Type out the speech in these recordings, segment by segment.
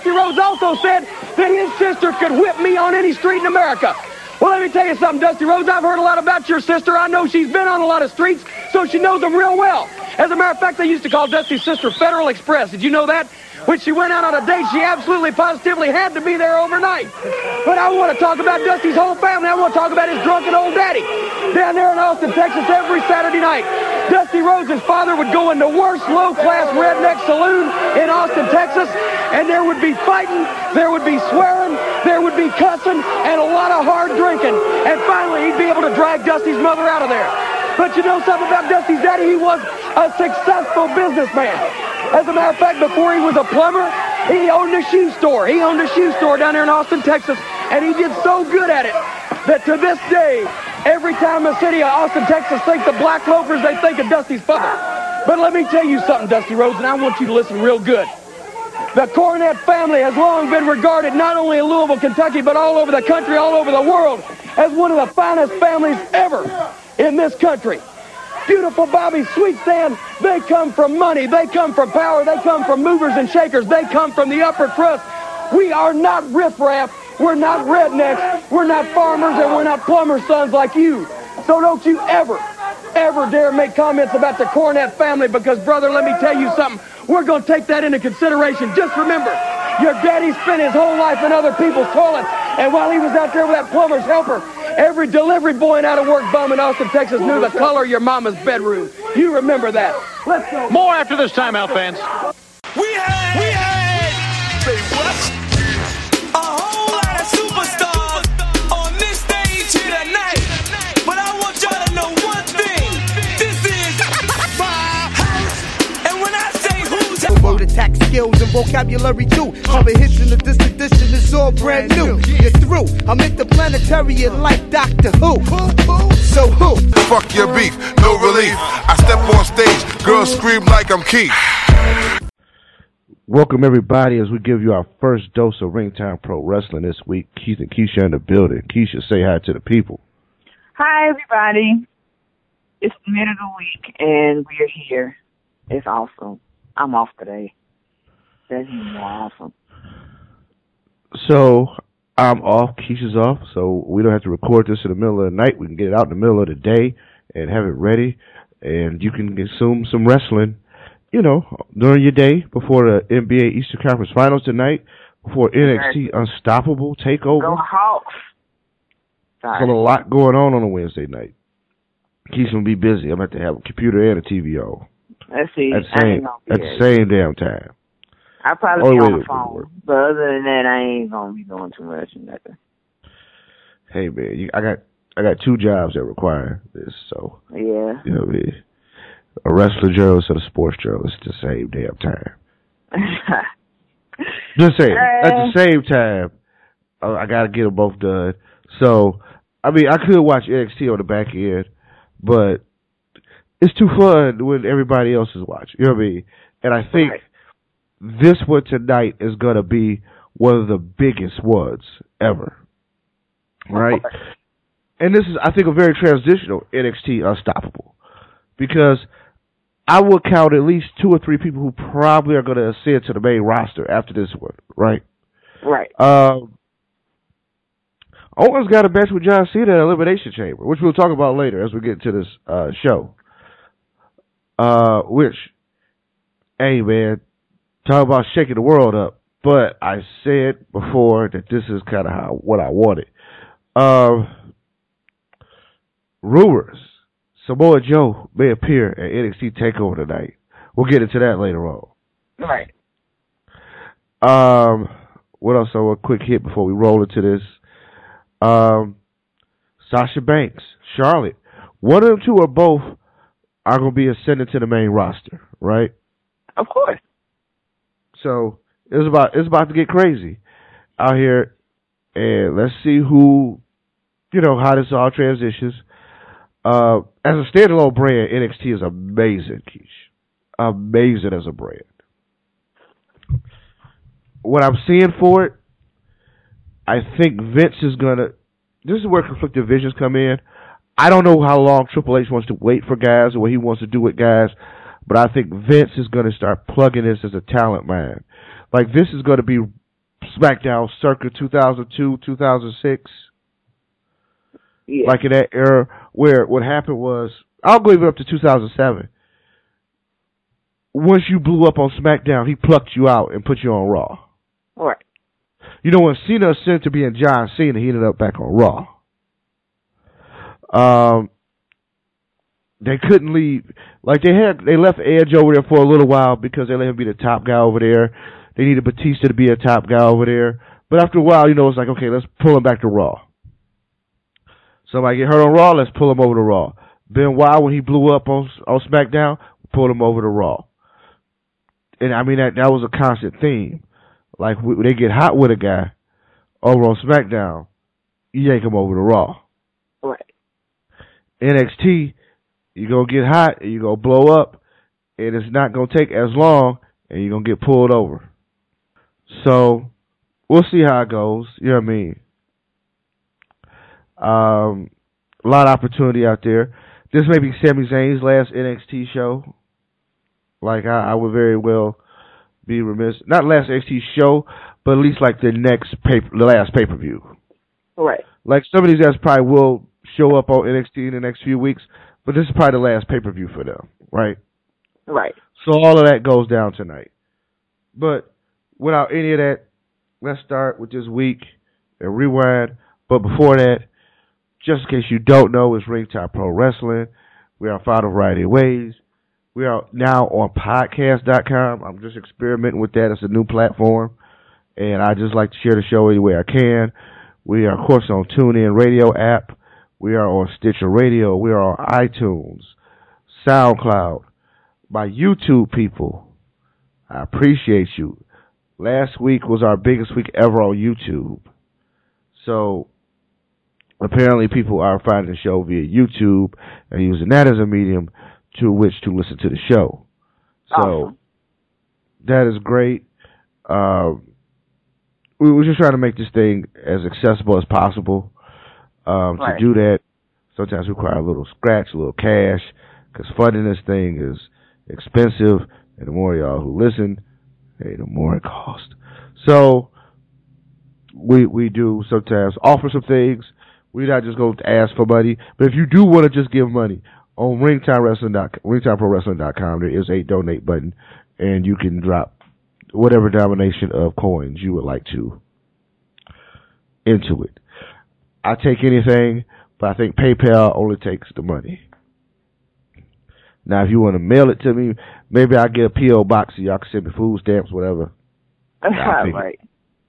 Dusty Rhodes also said that his sister could whip me on any street in America. Well, let me tell you something, Dusty Rhodes. I've heard a lot about your sister. I know she's been on a lot of streets, so she knows them real well. As a matter of fact, they used to call Dusty's sister Federal Express. Did you know that? When she went out on a date, she absolutely positively had to be there overnight. But I want to talk about Dusty's whole family. I want to talk about his drunken old daddy down there in Austin, Texas, every Saturday night. Dusty Rhodes' father would go in the worst low-class redneck saloon in Austin, Texas, and there would be fighting, there would be swearing, there would be cussing, and a lot of hard drinking. And finally, he'd be able to drag Dusty's mother out of there. But you know something about Dusty's daddy? He was a successful businessman. As a matter of fact, before he was a plumber, he owned a shoe store. He owned a shoe store down there in Austin, Texas, and he did so good at it that to this day, every time the city of Austin, Texas thinks of black loafers, they think of Dusty's father. But let me tell you something, Dusty Rhodes, and I want you to listen real good. The Cornette family has long been regarded not only in Louisville, Kentucky, but all over the country, all over the world, as one of the finest families ever in this country. Beautiful Bobby Sweet Stan, they come from money, they come from power, they come from movers and shakers, they come from the upper crust. We are not riffraff, we're not rednecks, we're not farmers, and we're not plumber sons like you. So don't you ever dare make comments about the Cornette family, because, brother, let me tell you something. We're going to take that into consideration. Just remember, your daddy spent his whole life in other people's toilets, and while he was out there with that plumber's helper, every delivery boy and out of work bum in Austin, Texas knew the color of your mama's bedroom. You remember that. Let's go. More after this timeout, fans. We had, say what? A whole lot of superstars on this stage here tonight. But I want y'all to know one thing. This is my house. And when I say who's house, word attack skills and vocabulary too. Cover hits in this edition, it's all brand new. You're through. I'm interplanetary and like Doctor Who. So who? Fuck your beef, no relief. I step on stage, girls scream like I'm Keith. Welcome everybody as we give you our first dose of Ringtime Pro Wrestling this week. Keith and Keisha in the building. Keisha, say hi to the people. Hi everybody. It's the mid of the week and we're here. It's awesome. I'm off today. That's even more awesome. So I'm off, Keisha's off, so we don't have to record this in the middle of the night. We can get it out in the middle of the day and have it ready, and you can consume some wrestling, you know, during your day before the NBA Eastern Conference Finals tonight, before NXT Unstoppable Takeover. Go Hawks. There's a lot going on a Wednesday night. Keisha will be busy. I'm going to have a computer and a TV on. Let's see. At the same damn time. I'll probably be on the phone, but other than that, I ain't gonna be doing too much and nothing. Hey man, I got two jobs that require this, so yeah, you know what I mean? A wrestler journalist and a sports journalist at the same damn time. Just saying, at the same time, I gotta get them both done. So, I mean, I could watch NXT on the back end, but it's too fun when everybody else is watching. You know what I mean? And I think. Right. This one tonight is going to be one of the biggest ones ever, right? And this is, I think, a very transitional NXT Unstoppable, because I will count at least 2 or 3 people who probably are going to ascend to the main roster after this one, right? Right. Owens got a match with John Cena at Elimination Chamber, which we'll talk about later as we get to this show. Which, hey, man, talk about shaking the world up. But I said before that this is kind of what I wanted. Rumors. Samoa Joe may appear at NXT TakeOver tonight. We'll get into that later on. Right. What else? So a quick hit before we roll into this. Sasha Banks, Charlotte. One of them two or both are going to be ascended to the main roster, right? Of course. So it's about to get crazy out here, and let's see who, you know, how this all transitions. As a standalone brand, NXT is amazing, Keish. Amazing as a brand. What I'm seeing for it, I think Vince is gonna. This is where conflicted visions come in. I don't know how long Triple H wants to wait for guys or what he wants to do with guys. But I think Vince is going to start plugging this as a talent man. Like, this is going to be SmackDown circa 2002, 2006. Yeah. Like in that era where what happened was, I'll go even up to 2007. Once you blew up on SmackDown, he plucked you out and put you on Raw. Right. You know, when Cena ascended to being John Cena, he ended up back on Raw. They couldn't leave. Like, they left Edge over there for a little while because they let him be the top guy over there. They needed Batista to be a top guy over there. But after a while, you know, it's like, okay, let's pull him back to Raw. Somebody get hurt on Raw, let's pull him over to Raw. Benoit, when he blew up on SmackDown, pulled him over to Raw. And, I mean, that was a constant theme. Like, when they get hot with a guy over on SmackDown, you yank him over to Raw. Right. NXT, you're going to get hot, and you're going to blow up, and it's not going to take as long, and you're going to get pulled over. So, we'll see how it goes. You know what I mean? A lot of opportunity out there. This may be Sami Zayn's last NXT show. Like, I would very well be remiss. Not last NXT show, but at least like the last pay-per-view. Right. Like, some of these guys probably will show up on NXT in the next few weeks, but this is probably the last pay-per-view for them, right? Right. So all of that goes down tonight. But without any of that, let's start with this week and rewind. But before that, just in case you don't know, it's Ringtime Pro Wrestling. We are found a variety of ways. We are now on podcast.com. I'm just experimenting with that. It's a new platform, and I just like to share the show any way I can. We are, of course, on TuneIn Radio app. We are on Stitcher Radio. We are on iTunes, SoundCloud. My YouTube people, I appreciate you. Last week was our biggest week ever on YouTube. So, apparently people are finding the show via YouTube and using that as a medium to which to listen to the show. So, awesome. That is great. We were just trying to make this thing as accessible as possible. To do that, sometimes require a little scratch, a little cash, because funding this thing is expensive, and the more y'all who listen, hey, the more it costs. So, we do sometimes offer some things. We're not just going to ask for money, but if you do want to just give money, on ringtimeprowrestling.com, there is a donate button, and you can drop whatever denomination of coins you would like to into it. I take anything, but I think PayPal only takes the money. Now, if you want to mail it to me, maybe I'll get a P.O. box so y'all can send me food stamps, whatever. Right.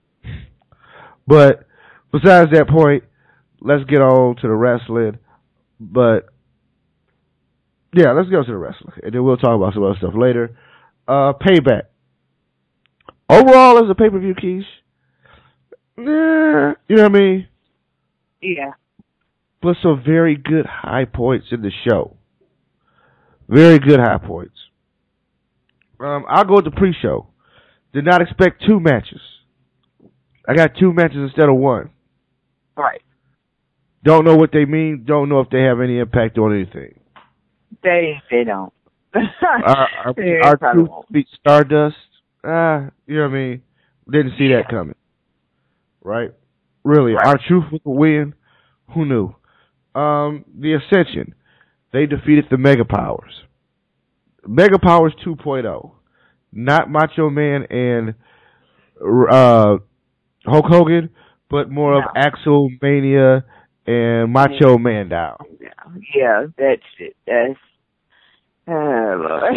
But besides that point, let's get on to the wrestling. But, yeah, let's go to the wrestling. And then we'll talk about some other stuff later. Payback. Overall, as a pay-per-view, Keish, you know what I mean? Yeah. But some very good high points in the show. Very good high points. I'll go with the pre-show. Did not expect 2 matches. I got 2 matches instead of 1. Right. Don't know what they mean. Don't know if they have any impact on anything. They don't. Our truth beat Stardust. You know what I mean? Didn't see that coming. Right? Really, right. Our truth was a win. Who knew? The Ascension. They defeated the Mega Powers. Mega Powers 2.0. Not Macho Man and Hulk Hogan, but more of Axel Mania and Macho Man down. Yeah, that's it. That's Lord.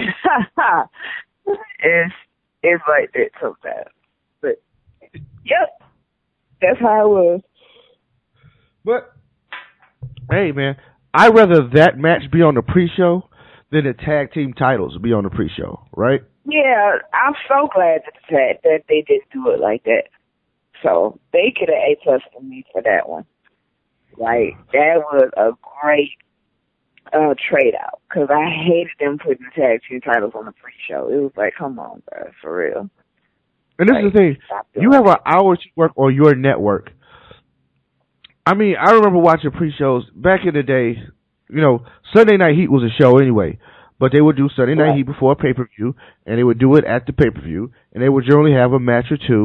It's like that sometimes. But yep, that's how it was. But hey, man, I'd rather that match be on the pre-show than the tag team titles be on the pre-show, right? Yeah, I'm so glad that they didn't do it like that. So they get an A+ for me for that one. Like, that was a great trade out, because I hated them putting the tag team titles on the pre-show. It was like, come on, bro, for real. And this is the thing. You have an hour to work on your network. I mean, I remember watching pre-shows back in the day. You know, Sunday Night Heat was a show anyway, but they would do Sunday Night Heat before a pay-per-view, and they would do it at the pay-per-view, and they would generally have a match or two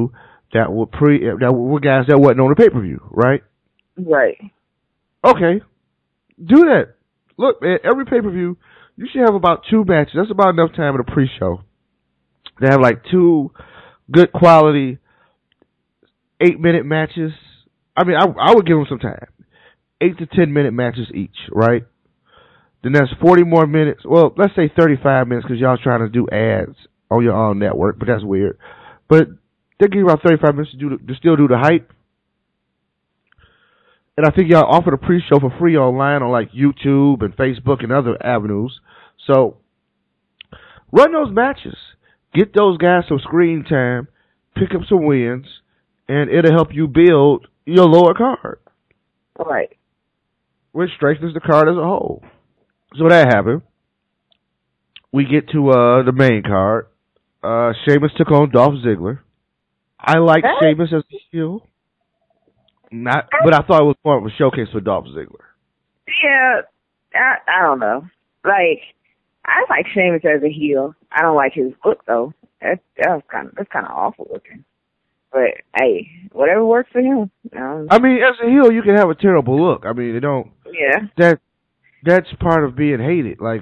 that were guys that wasn't on the pay-per-view, right? Right. Okay, do that. Look, man, every pay-per-view, you should have about 2 matches. That's about enough time in a pre-show to have like 2 good quality 8-minute matches. I mean, I would give them some time. 8 to 10-minute matches each, right? Then that's 40 more minutes. Well, let's say 35 minutes because y'all trying to do ads on your own network, but that's weird. But they give you about 35 minutes to still do the hype. And I think y'all offer the pre-show for free online on like YouTube and Facebook and other avenues. So run those matches. Get those guys some screen time. Pick up some wins. And it'll help you build your lower card. Right. Which strengthens the card as a whole. So that happened. We get to the main card. Sheamus took on Dolph Ziggler. I like Sheamus as a heel. But I thought it was more of a showcase for Dolph Ziggler. Yeah, I don't know. Like, I like Sheamus as a heel. I don't like his look though. That's kind of awful looking. But hey, whatever works for him. I mean, as a heel, you can have a terrible look. I mean, Yeah. That's part of being hated. Like,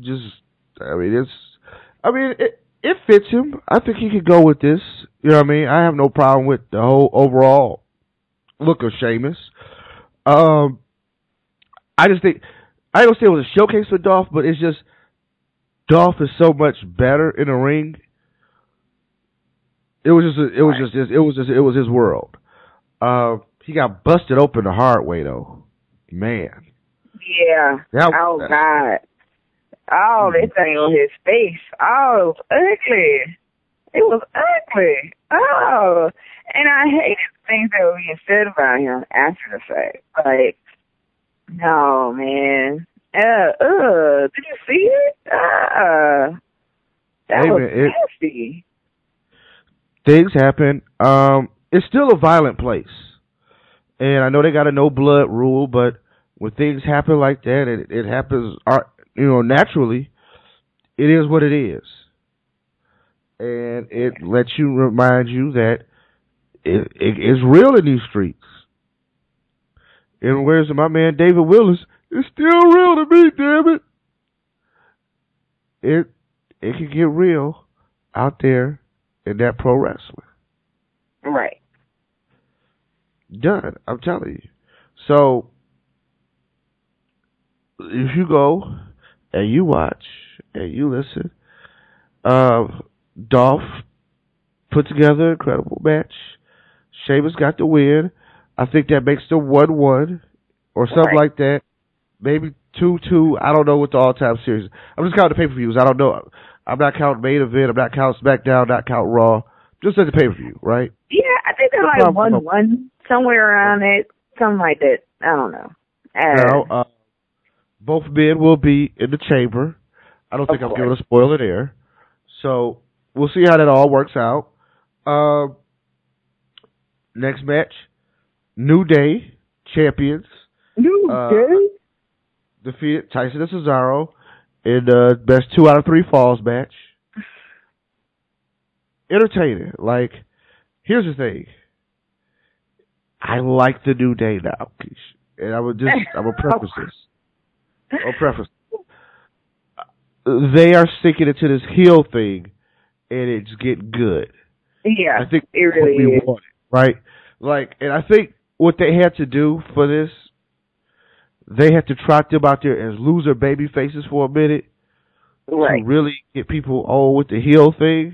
it fits him. I think he could go with this. You know what I mean? I have no problem with the whole overall look of Sheamus. I just think, I don't say it was a showcase for Dolph, but it's just Dolph is so much better in the ring. It was his world. He got busted open the hard way though, man. Yeah. God. Oh, that thing on his face. Oh, it was ugly. It was ugly. Oh, and I hated things that were being said about him after the fact. Like, no, man. Did you see it? That was nasty. Things happen. It's still a violent place. And I know they got a no blood rule, but when things happen like that, it happens, naturally, it is what it is. And it lets you remind you that it's real in these streets. And where's my man David Willis? It's still real to me, damn it. It can get real out there in that pro wrestling. Right. Done. I'm telling you. So, if you go and you watch and you listen, Dolph put together an incredible match. Sheamus got the win. I think that makes the 1-1 or something like that. Maybe 2-2. I don't know what the all-time series is. I'm just counting the pay-per-views. I don't know. I'm not counting main event. I'm not counting SmackDown. Not counting Raw. Just at the pay-per-view, right? Yeah, I think they're like 1-1, somewhere around it, something like that. I don't know. Now, both men will be in the chamber. I don't think I'm giving a spoiler there. So we'll see how that all works out. Next match, New Day champions. New Day defeated Tyson and Cesaro in the best 2 out of 3 falls match. Entertaining. Like, here's the thing. I like the New Day now, and I'm gonna preface this. They are sinking into this heel thing, and it's getting good. Yeah, I think it really what we is. wanted, right? Like, and I think what they had to do for this, they had to trot them out there as loser baby faces for a minute to really get people on with the heel thing.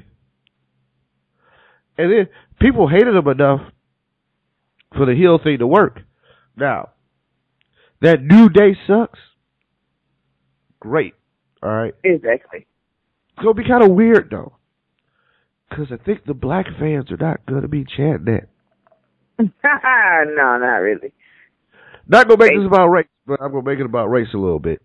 And then people hated them enough for the heel thing to work. Now, that New Day sucks. Great. All right. Exactly. It's going to be kind of weird, though. Because I think the black fans are not going to be chanting that. No, not really. Not going to make this about race, but I'm going to make it about race a little bit.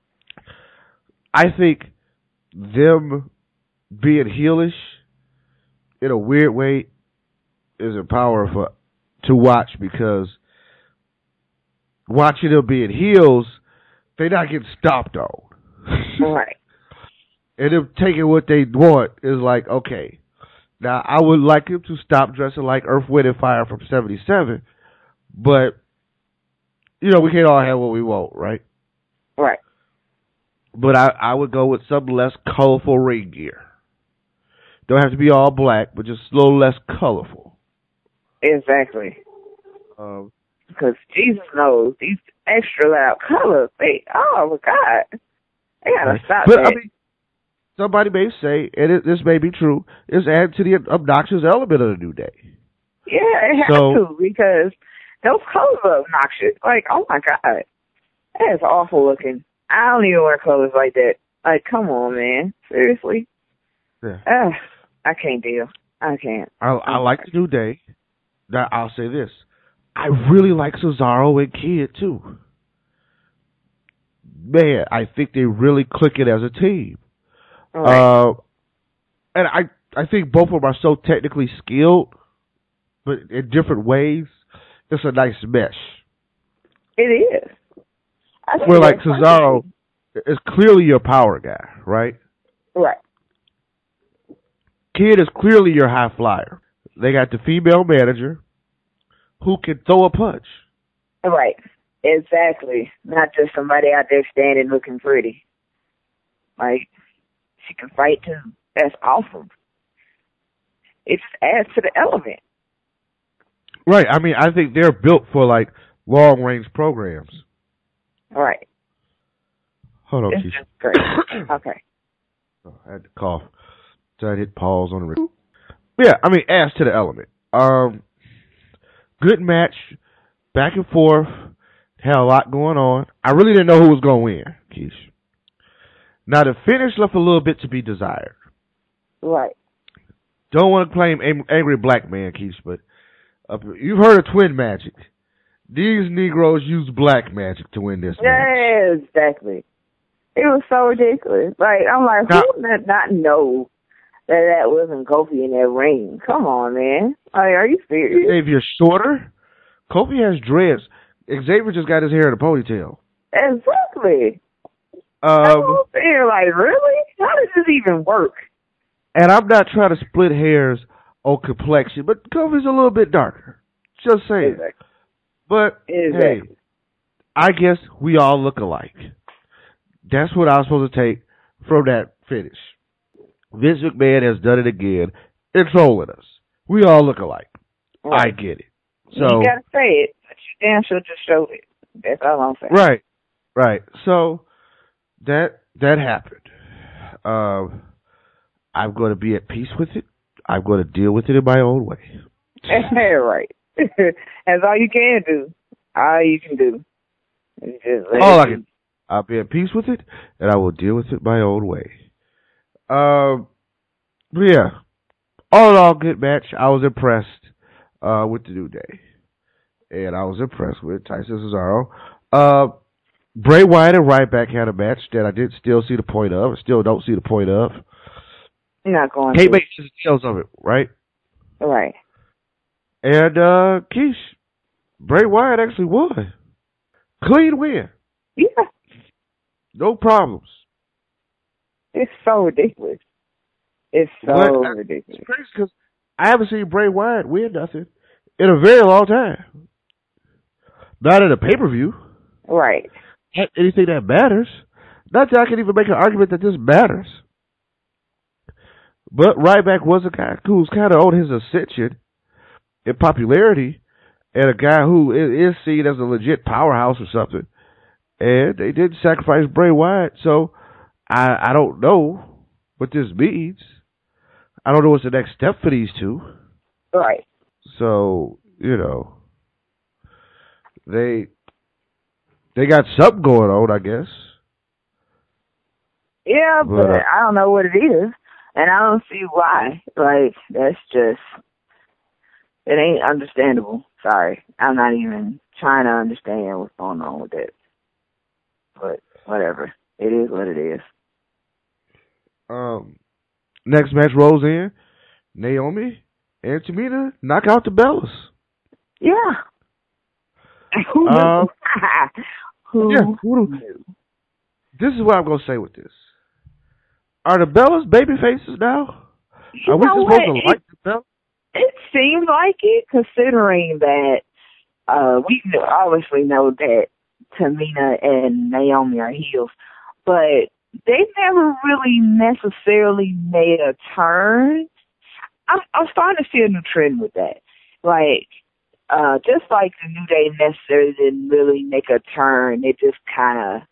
I think them being heelish in a weird way is empowering to watch, because watching them being heels, they're not getting stomped on. Right. And them taking what they want is like, okay, Now, I would like him to stop dressing like Earth, Wind, and Fire from 77, but, you know, we can't all have what we want, right? Right. But I would go with some less colorful ring gear. Don't have to be all black, but just a little less colorful. Exactly. Because Jesus knows these extra loud colors, oh my God. They gotta stop but, that. I mean, somebody may say, and this may be true, it's added to the obnoxious element of the new day. Yeah, it has to, because those colors are obnoxious. Like, oh my God. That is awful looking. I don't even wear colors like that. Like, come on, man. Seriously? Yeah. I can't deal. I can't. I like the new day. Now, I'll say this. I really like Cesaro and Kid, too. Man, I think they really click it as a team. Right. And I think both of them are so technically skilled, but in different ways, it's a nice mesh. It is. Where, like, Cesaro is clearly your power guy, right? Right. Kid is clearly your high flyer. They got the female manager who can throw a punch. Right. Exactly. Not just somebody out there standing looking pretty. Like, she can fight too. That's awesome. It just adds to the element. Right. I mean, I think they're built for, like, long-range programs. Right. Hold on, It's Keisha. just great. Okay. Oh, I had to cough. So I hit pause on the record. Yeah, I mean, adds to the element. Good match, back and forth, had a lot going on. I really didn't know who was going to win, Keish. Now, the finish left a little bit to be desired. Right. Don't want to claim angry black man, Keish, but you've heard of twin magic. These Negroes use black magic to win this match. Yeah, exactly. It was so ridiculous. Like, I'm like, who did not know that wasn't Kofi in that ring? Come on, man. Like, are you serious? Xavier Shorter? Kofi has dreads. Xavier just got his hair in a ponytail. Exactly. I'm saying, like, really? How does this even work? And I'm not trying to split hairs on complexion, but Kofi's a little bit darker. Just saying. Exactly. But, hey, I guess we all look alike. That's what I was supposed to take from that finish. Vince McMahon has done it again in trolling us. We all look alike. Right. I get it. So you gotta say it, but you damn sure just showed it. That's all I'm saying. Right. So that happened. I'm going to be at peace with it. I'm going to deal with it in my own way. Right. That's all you can do. All you can do. I'll be at peace with it, and I will deal with it my own way. Yeah. All in all, good match. I was impressed with the New Day. And I was impressed with Tyson Cesaro. Bray Wyatt and Ryback had a match that I did still see the point of. I still don't see the point of. You're not going Can't make details of it, right? Right. And, Keish, Bray Wyatt actually won. Clean win. Yeah. No problems. It's so ridiculous. It's so ridiculous. It's crazy because I haven't seen Bray Wyatt win nothing in a very long time. Not in a pay-per-view. Right. Not anything that matters. Not that I can even make an argument that this matters. But Ryback was a guy who's kind of on his ascension in popularity, and a guy who is seen as a legit powerhouse or something. And they did sacrifice Bray Wyatt, so I don't know what this means. I don't know what's the next step for these two. Right. So, you know, they got something going on, I guess. Yeah, but I don't know what it is, and I don't see why. Like, that's just, it ain't understandable. Sorry. I'm not even trying to understand what's going on with it. But whatever. It is what it is. Next match rolls in. Naomi and Tamina knock out the Bellas. Yeah. Who knew? Who knew? This is what I'm going to say with this. Are the Bellas baby faces now? Are we supposed to like them? No. It seems like it, considering that we obviously know that Tamina and Naomi are heels, but they never really necessarily made a turn. I'm starting to see a new trend with that. Like, just like the New Day necessarily didn't really make a turn, it just kind of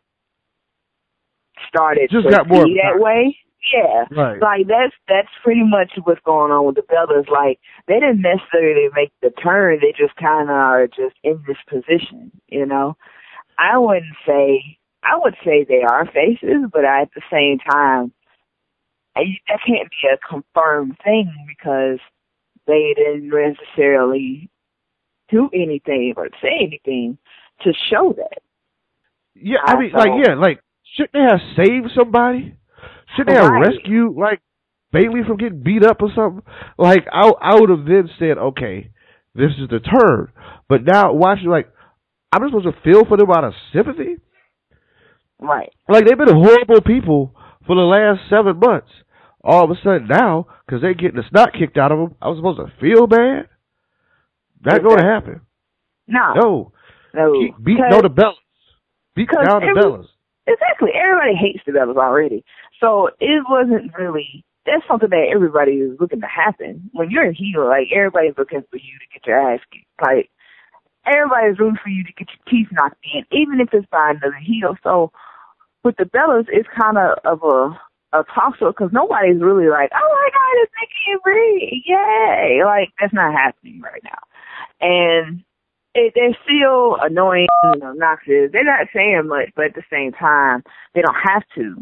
started just to got more be that way. Yeah, right. Like that's pretty much what's going on with the Bellas. Like, they didn't necessarily make the turn; they just kind of are just in this position. You know, I would say they are faces, but at the same time, that can't be a confirmed thing because they didn't necessarily do anything or say anything to show that. Yeah, I mean, shouldn't they have saved somebody? Shouldn't they have rescued, like, Bayley from getting beat up or something? Like, I would have then said, okay, this is the turn. But now, watching, like, I'm just supposed to feel for them out of sympathy? Right. Like, they've been horrible people for the last 7 months. All of a sudden now, because they're getting the snot kicked out of them, I was supposed to feel bad? That's going to happen. No. Keep beating on the Bellas. Beat down the Bellas. Exactly. Everybody hates the Bellas already. So it wasn't really, that's something that everybody is looking to happen. When you're a heel, like, everybody's looking for you to get your ass kicked. Like, everybody's rooting for you to get your teeth knocked in, even if it's by another heel. So with the Bellas, it's kind of a toss-up because nobody's really like, oh my God, it's Nikki and Brie. Yay. Like, that's not happening right now. And they're still annoying and obnoxious. They're not saying much, but at the same time, they don't have to.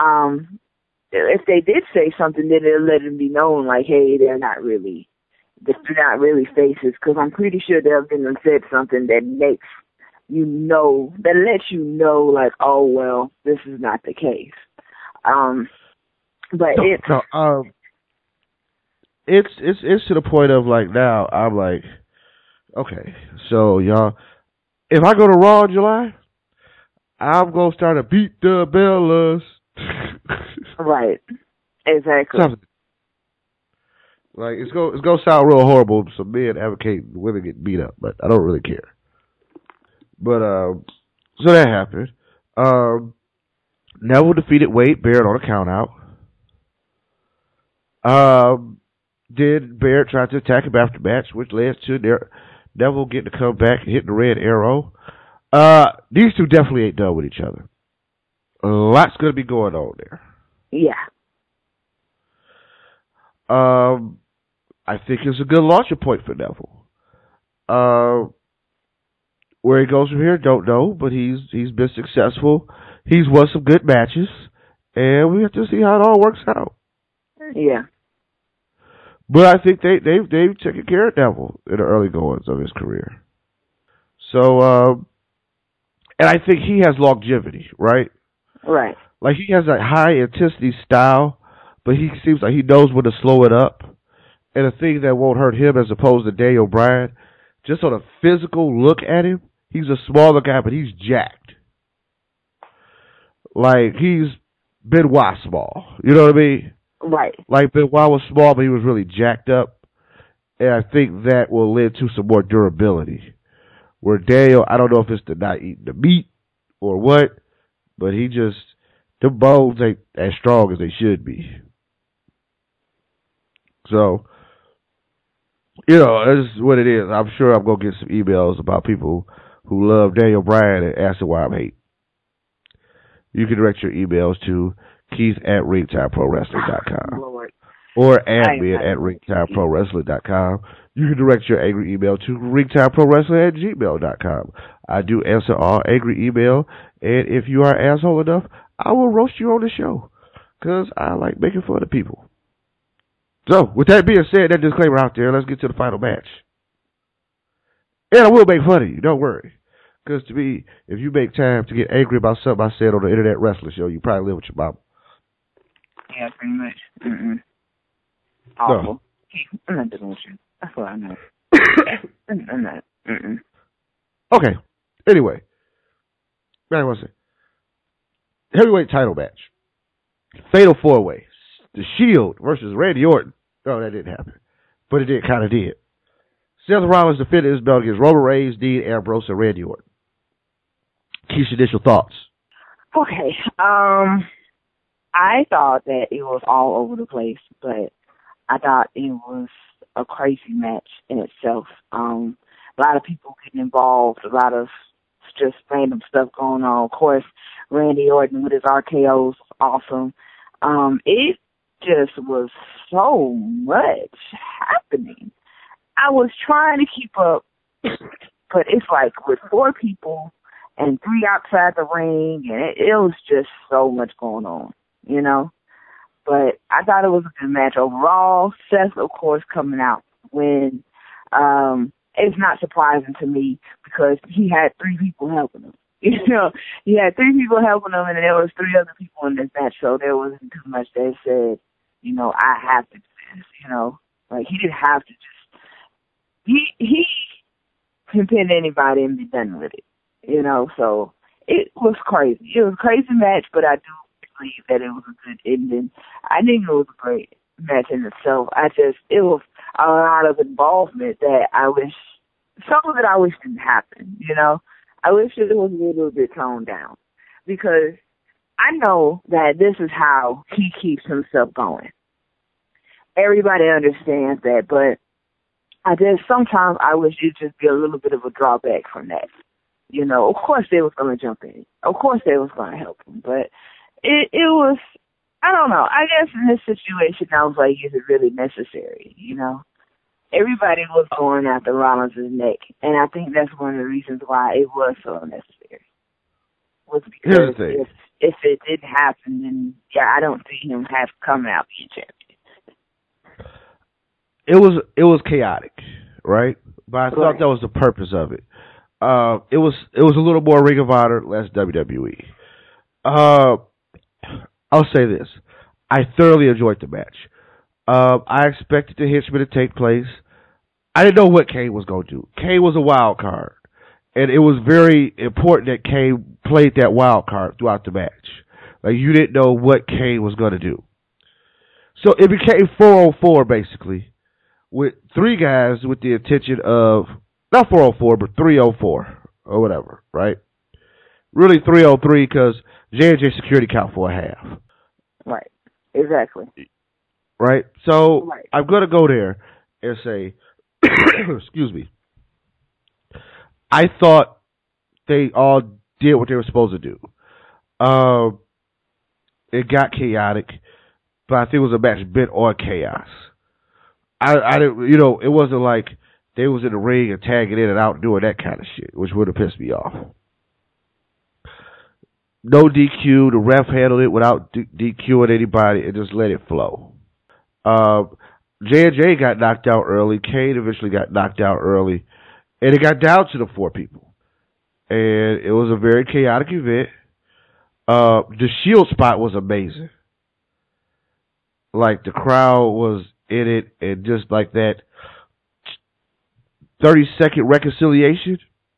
If they did say something, then they'll let it be known, like, hey, they're not really faces, because I'm pretty sure they've been said something that makes you know, that lets you know, like, oh, well, this is not the case. But it's to the point of, like, now I'm like, okay, so y'all, if I go to Raw in July, I'm gonna start to beat the Bellas. Right. Exactly. Like, it's gonna sound real horrible. Some men advocate women get beat up, but I don't really care. But so that happened. Neville defeated Wade Barrett on a count out. Then Barrett tried to attack him after match, which led to Neville getting to come back and hitting the red arrow. These two definitely ain't done with each other. A lot's going to be going on there. Yeah. I think it's a good launching point for Neville. Where he goes from here, don't know, but he's been successful. He's won some good matches, and we have to see how it all works out. Yeah. But I think they've taken care of Neville in the early goings of his career. So, and I think he has longevity, right? Right. Like, he has a high intensity style, but he seems like he knows when to slow it up. And a thing that won't hurt him as opposed to Daniel Bryan, just on a physical look at him, he's a smaller guy, but he's jacked. Like, he's Benoit small. You know what I mean? Right. Like, Benoit was small, but he was really jacked up. And I think that will lead to some more durability. Where Daniel, I don't know if it's the not eating the meat or what, but the bones ain't as strong as they should be. So, you know, that's what it is. I'm sure I'm going to get some emails about people who love Daniel Bryan and asking why I'm hating. You can direct your emails to Keith@ringtimeprowrestling.com or admin at ringtimeprowrestling.com. You can direct your angry email to ringtimeprowrestling@gmail.com. I do answer all angry email, and if you are asshole enough, I will roast you on the show, because I like making fun of people. So, with that being said, that disclaimer out there, let's get to the final match. And I will make fun of you, don't worry. Because to me, if you make time to get angry about something I said on the Internet Wrestling Show, you probably live with your mom. Yeah, pretty much. Awful. No. I'm not doing with you. That's what I know. I'm not. Okay. Anyway. I want to say. Heavyweight title match. Fatal 4-way. The Shield versus Randy Orton. Oh, that didn't happen. but it kind of did. Seth Rollins defended his belt against Roman Reigns, Dean Ambrose, and Randy Orton. Keisha, initial thoughts. Okay. I thought that it was all over the place, but I thought it was a crazy match in itself. A lot of people getting involved, a lot of just random stuff going on. Of course, Randy Orton with his RKOs was awesome. It just was so much happening. I was trying to keep up, but it's like with 4 people and 3 outside the ring, and it was just so much going on, you know. But I thought it was a good match overall. Seth, of course, coming out when it's not surprising to me because he had 3 people helping him. You know, he had 3 people helping him, and there was 3 other people in this match, so there wasn't too much that said, you know, I have to do this, you know. Like, he didn't have to just, he can pin anybody and be done with it, you know. So it was crazy. It was a crazy match, but I do believe that it was a good ending. I think it was a great match in itself. It was a lot of involvement that some of it I wish didn't happen, you know. I wish it was a little bit toned down because I know that this is how he keeps himself going. Everybody understands that, but sometimes I wish it'd just be a little bit of a drawback from that. You know, of course they was going to jump in. Of course they was going to help him, but it was, I don't know. I guess in this situation, I was like, is it really necessary, you know? Everybody was going after Rollins' neck, and I think that's one of the reasons why it was so unnecessary. Was because if it didn't happen, then I don't see him coming out being champion. It was chaotic, right? But I thought that was the purpose of it. It was a little more Ring of Honor, less WWE. I'll say this: I thoroughly enjoyed the match. I expected the Henchman to take place. I didn't know what Kane was going to do. Kane was a wild card, and it was very important that Kane played that wild card throughout the match. Like, you didn't know what Kane was going to do. So it became 4-on-4 basically, with 3 guys with the intention of not 4-on-4, but 3-on-4 or whatever, right? Really 3-on-3 because J&J security count for a half. Right. Exactly. Right? So I'm going to go there and say, excuse me, I thought they all did what they were supposed to do. It got chaotic, but I think it was a match bent on chaos. I didn't, you know, it wasn't like they was in the ring and tagging in and out and doing that kind of shit, which would have pissed me off. No DQ. The ref handled it without DQing anybody and just let it flow. J&J got knocked out early. Kane eventually got knocked out early. And it got down to the 4 people. And it was a very chaotic event. The Shield spot was amazing. Like, the crowd was in it, and just like that 30-second reconciliation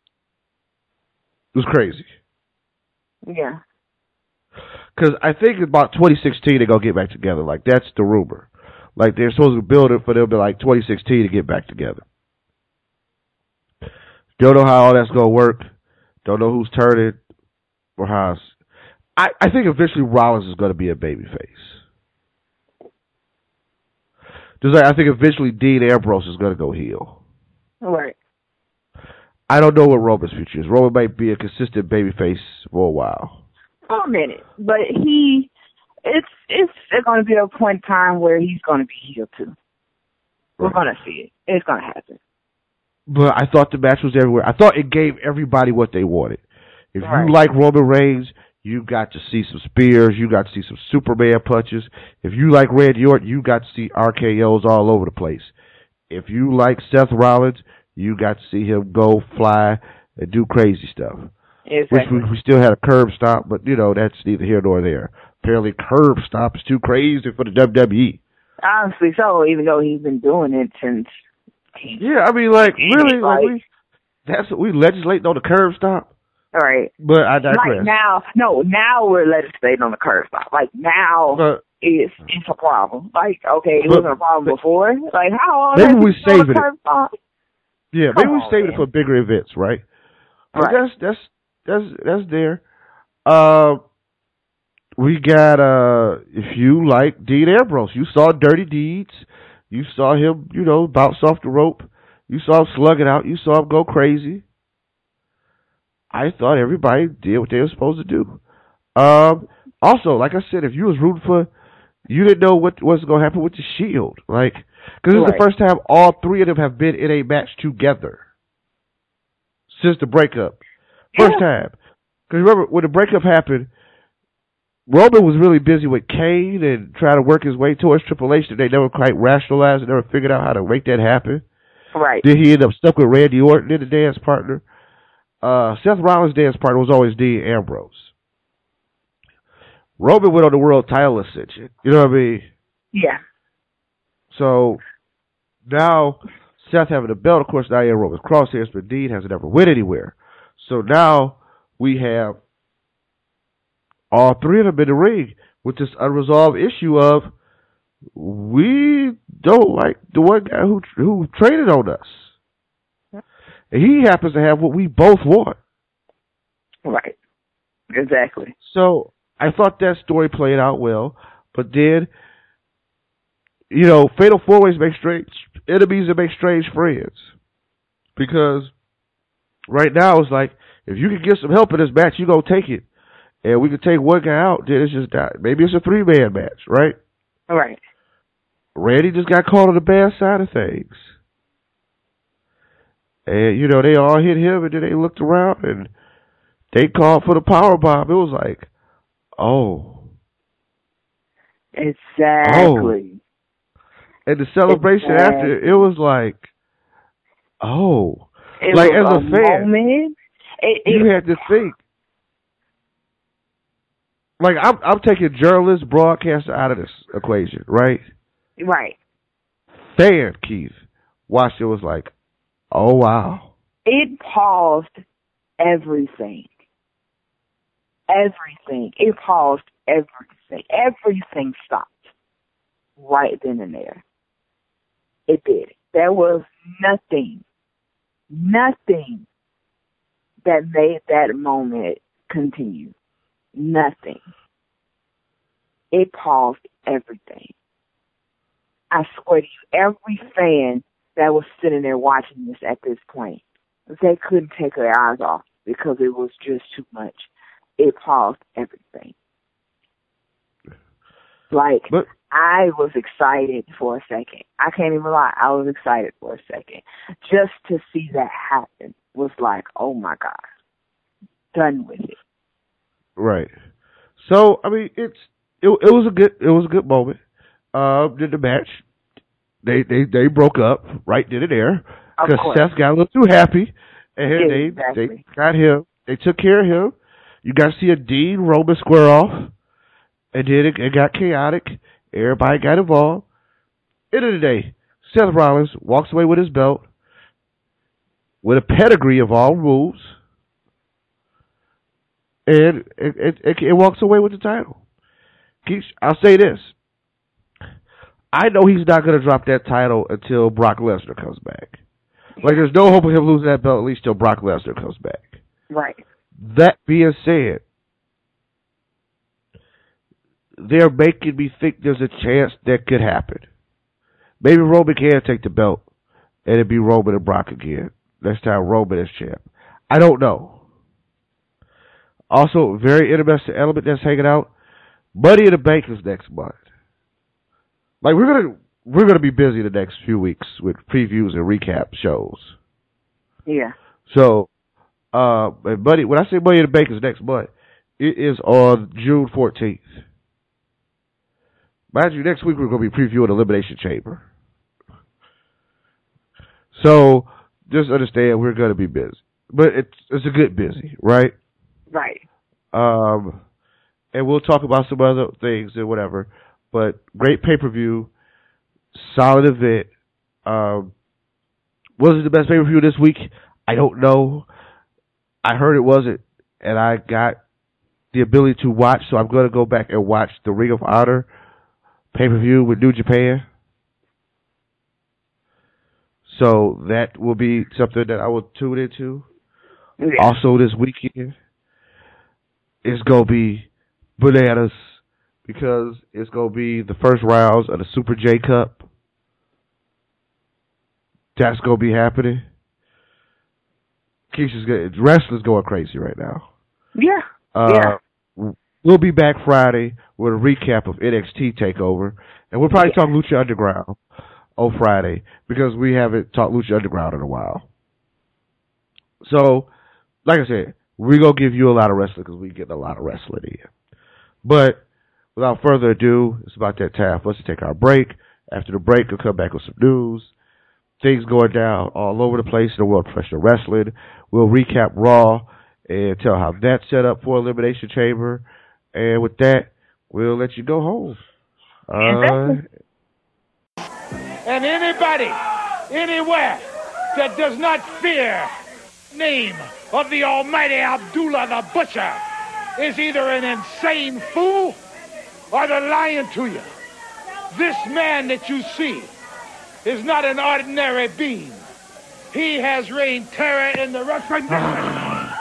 was crazy. Yeah. Because I think about 2016 they're going to get back together. Like, that's the rumor. Like, they're supposed to build it for them to, like, 2016 to get back together. Don't know how all that's going to work. Don't know who's turning or how. I think eventually Rollins is going to be a babyface. Just like I think eventually Dean Ambrose is going to go heel. Right. I don't know what Roman's future is. Roman might be a consistent babyface for a while. For a minute. But it's going to be a point in time where he's going to be heel too. We're going to see it. It's going to happen. But I thought the match was everywhere. I thought it gave everybody what they wanted. If you like Roman Reigns, you got to see some spears. You got to see some Superman punches. If you like Randy Orton, you got to see RKOs all over the place. If you like Seth Rollins, you got to see him go fly and do crazy stuff. Exactly. Which we still had a curb stomp, but, you know, that's neither here nor there. Apparently curb stomp is too crazy for the WWE. Honestly so, even though he's been doing it since... Yeah, I mean, like, really? Like that's what we legislating on the curb stomp? All right. But I digress. Like now we're legislating on the curb stop. Like now, it's a problem. Like, okay, it wasn't a problem before. Like, how long? Maybe we saved it. Yeah, maybe Come we on, saved it man. for bigger events, right? But Right. that's there. We got if you like Dean Ambrose, you saw Dirty Deeds, you saw him, bounce off the rope, you saw him slug it out, you saw him go crazy. I thought everybody did what they were supposed to do. Also, like I said, if you was rooting for, you didn't know what was going to happen with the Shield, like, because this is the first time all three of them have been in a match together since the breakup. First time. Because remember, when the breakup happened, Roman was really busy with Kane and trying to work his way towards Triple H that they never quite rationalized and never figured out how to make that happen. Right. Then he ended up stuck with Randy Orton in the dance partner. Seth Rollins' dance partner was always Dean Ambrose. Roman went on the world title ascension. You know what I mean? Yeah. So now Seth having the belt, of course, now in Roman's crosshairs, but Dean hasn't ever went anywhere. So now we have all three of them in the ring with this unresolved issue of we don't like the one guy who traded on us. And he happens to have what we both want. Right. Exactly. So I thought that story played out well, but then, fatal four-ways make strange enemies and make strange friends. Because right now it's like, if you can get some help in this match, you go take it. And we can take one guy out, then it's just that. Maybe it's a three-man match, right? Right. Randy just got caught on the bad side of things. And, they all hit him, and then they looked around, and they called for the power bomb. It was like, oh. Exactly. Oh. And the celebration after, it was like, oh. It like, was as a fan, moment. you had to think. Like, I'm taking journalist, broadcaster out of this equation, right? Right. Fan, Keith, watched it, was like, oh, wow. It paused everything. Everything. It paused everything. Everything stopped right then and there. It did. There was nothing that made that moment continue. Nothing. It paused everything. I swear to you, every fan that was sitting there watching this at this point, they couldn't take their eyes off because it was just too much. It paused everything. Like, but, I was excited for a second. I can't even lie. I was excited for a second. Just to see that happen was like, oh my God. Done with it. Right. So, I mean, it was a good moment. Did the match. They broke up right then and there because Seth got a little too happy, and they got him. They took care of him. You got to see a Dean Roman square off, and then it got chaotic. Everybody got involved. End of the day, Seth Rollins walks away with his belt, with a pedigree of all moves, and it walks away with the title. I'll say this. I know he's not going to drop that title until Brock Lesnar comes back. Like, there's no hope of him losing that belt at least till Brock Lesnar comes back. Right. That being said, they're making me think there's a chance that could happen. Maybe Roman can take the belt, and it'd be Roman and Brock again. Next time Roman is champ. I don't know. Also, very interesting element that's hanging out. Money in the Bank is next month. Like, we're gonna be busy the next few weeks with previews and recap shows. Yeah. So, Money, when I say Money in the Bank is next month, it is on June 14th. Mind you, next week we're going to be previewing Elimination Chamber. So, just understand we're going to be busy. But it's a good busy, right? Right. And we'll talk about some other things and whatever. But great pay-per-view, solid event. Was it the best pay-per-view this week? I don't know. I heard it wasn't, and I got the ability to watch, so I'm going to go back and watch the Ring of Honor pay-per-view with New Japan. So that will be something that I will tune into. Yeah. Also this weekend, it's going to be bananas because it's going to be the first rounds of the Super J Cup. That's going to be happening. Keisha's good. Wrestling's going crazy right now. Yeah. We'll be back Friday with a recap of NXT TakeOver, and we'll probably talk Lucha Underground on Friday because we haven't talked Lucha Underground in a while. So, like I said, we're going to give you a lot of wrestling because we get a lot of wrestling in. But without further ado, it's about that time for us to take our break. After the break, we'll come back with some news. Things going down all over the place in the world of professional wrestling. We'll recap Raw and tell how that's set up for Elimination Chamber. And with that, we'll let you go home. And anybody, anywhere, that does not fear the name of the almighty Abdullah the Butcher is either an insane fool or they're lying to you. This man that you see is not an ordinary being. He has reigned terror in the wrestling business.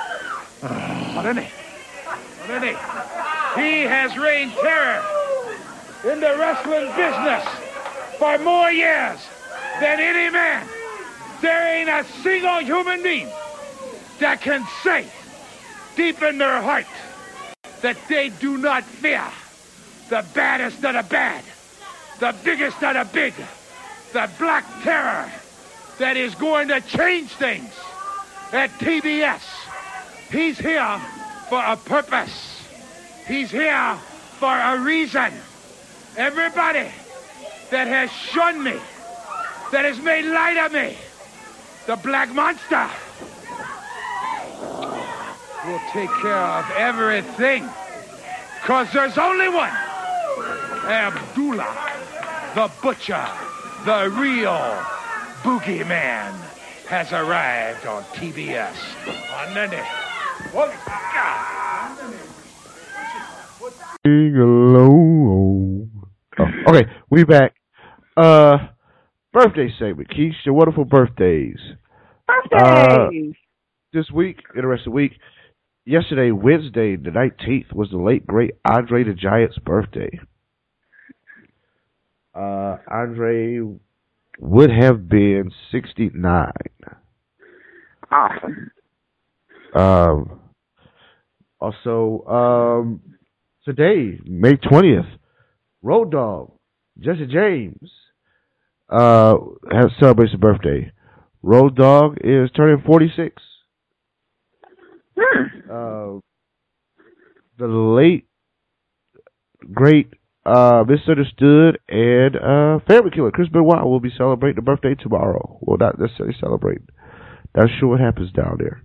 He has reigned terror in the wrestling business for more years than any man. There ain't a single human being that can say deep in their heart that they do not fear the baddest of the bad, the biggest of the big, the black terror that is going to change things at TBS. He's here for a purpose. He's here for a reason. Everybody that has shunned me, that has made light of me, the Black Monster will take care of everything. Because there's only one. Abdullah the Butcher, the real boogeyman, has arrived on TBS. Okay, we back. Birthday segment. Keisha, wonderful birthdays. Birthdays! This week, interesting week. Yesterday, Wednesday, the 19th, was the late, great Andre the Giant's birthday. Andre would have been 69. Awesome. Also, today, May 20th, Road Dogg, Jesse James, has celebrates his birthday. Road Dogg is turning 46. The late, great, misunderstood and family killer Chris Benoit will be celebrating the birthday tomorrow. Well, not necessarily celebrating. Not sure what happens down there.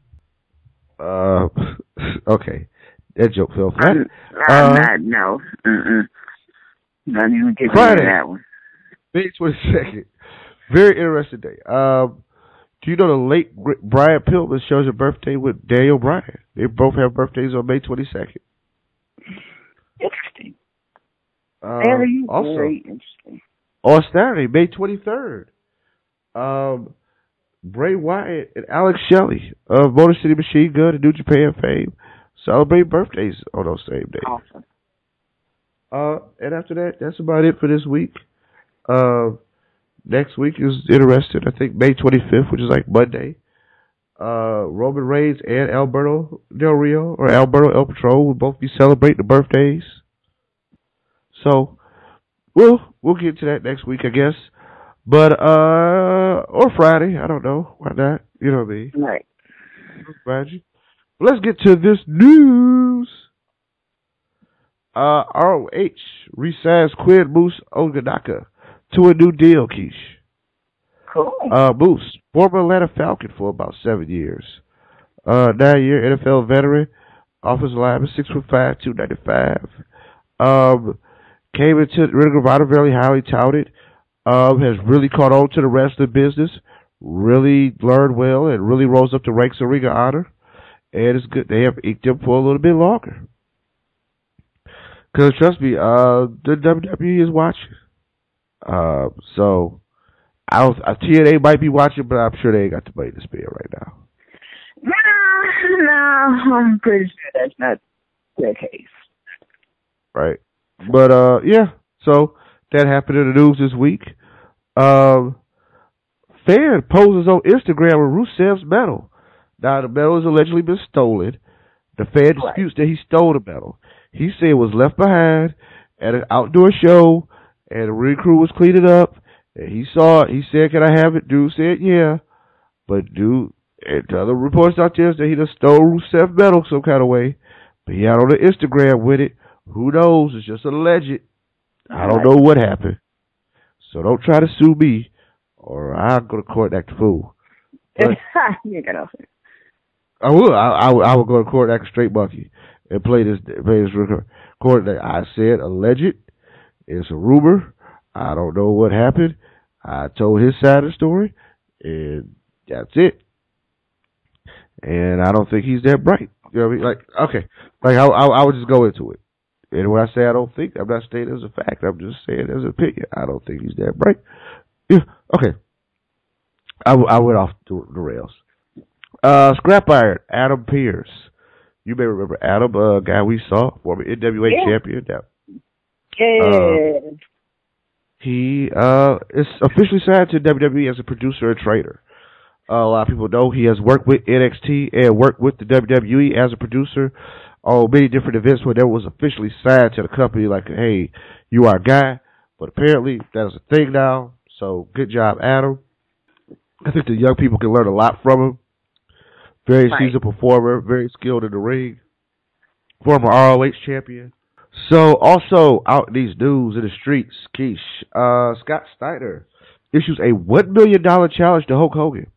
Okay, that joke fell flat. I'm not. No. Not even give me Friday, that one. May 22nd. Very interesting day. Do you know the late Brian Pillman shares a birthday with Daniel Bryan? They both have birthdays on May 22nd. Interesting. Also, very interesting. On Saturday, May 23rd, Bray Wyatt and Alex Shelley of Motor City Machine Gun and New Japan fame celebrate birthdays on those same days. Awesome. And after that, that's about it for this week. Next week is interesting. I think May 25th, which is like Monday. Roman Reigns and Alberto Del Rio or Alberto El Patron will both be celebrating the birthdays. So we'll get to that next week, I guess. But or Friday, I don't know. Why not? You know what I mean? Right. Friday. Let's get to this news. ROH resigns Quinn Moose Oganaka to a new deal, Keish. Cool. Moose, former Atlanta Falcon for about 7 years. 9-year NFL veteran, offensive lineman, 6'5", 295. Came into the Ring of Honor very highly touted. Has really caught on to the wrestling business. Really learned well and really rose up the ranks of Ring of Honor. And it's good. They have inked him for a little bit longer. Because trust me, the WWE is watching. So TNA might be watching, but I'm sure they ain't got the money to spare right now. No, I'm pretty sure that's not the case. Right. But, yeah. So, that happened in the news this week. Fan poses on Instagram with Rusev's medal. Now, the medal has allegedly been stolen. The fan disputes that he stole the medal. He said it was left behind at an outdoor show, and the ring crew was cleaning up, and he saw it. He said, "Can I have it?" Dude said, "Yeah." But dude, and the other reports out there that he just stole Rusev's medal some kind of way. But he out on the Instagram with it. Who knows? It's just alleged. I don't know what happened. So don't try to sue me, or I'll go to court and act a fool. But you get off it. I will. I will go to court and act a straight monkey and play this court that I said alleged. It's a rumor. I don't know what happened. I told his side of the story, and that's it. And I don't think he's that bright. You know what I mean? Like, okay. Like, I would just go into it. And when I say I don't think, I'm not saying it as a fact. I'm just saying it as an opinion. I don't think he's that bright. Yeah, okay. I went off the rails. Scrap Iron, Adam Pearce. You may remember Adam, a guy we saw, former NWA champion. He is officially signed to WWE as a producer and trainer. A lot of people know he has worked with NXT and worked with the WWE as a producer on many different events where there was officially signed to the company like, hey, you are a guy. But apparently that is a thing now. So good job, Adam. I think the young people can learn a lot from him. Very seasoned performer, very skilled in the ring. Former ROH champion. So also out in these news in the streets, Keish, Scott Steiner issues a $1 million challenge to Hulk Hogan.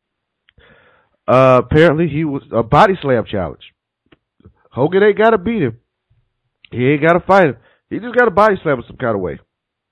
Apparently he was a body slam challenge. Hogan ain't got to beat him. He ain't got to fight him. He just got to body slam him some kind of way.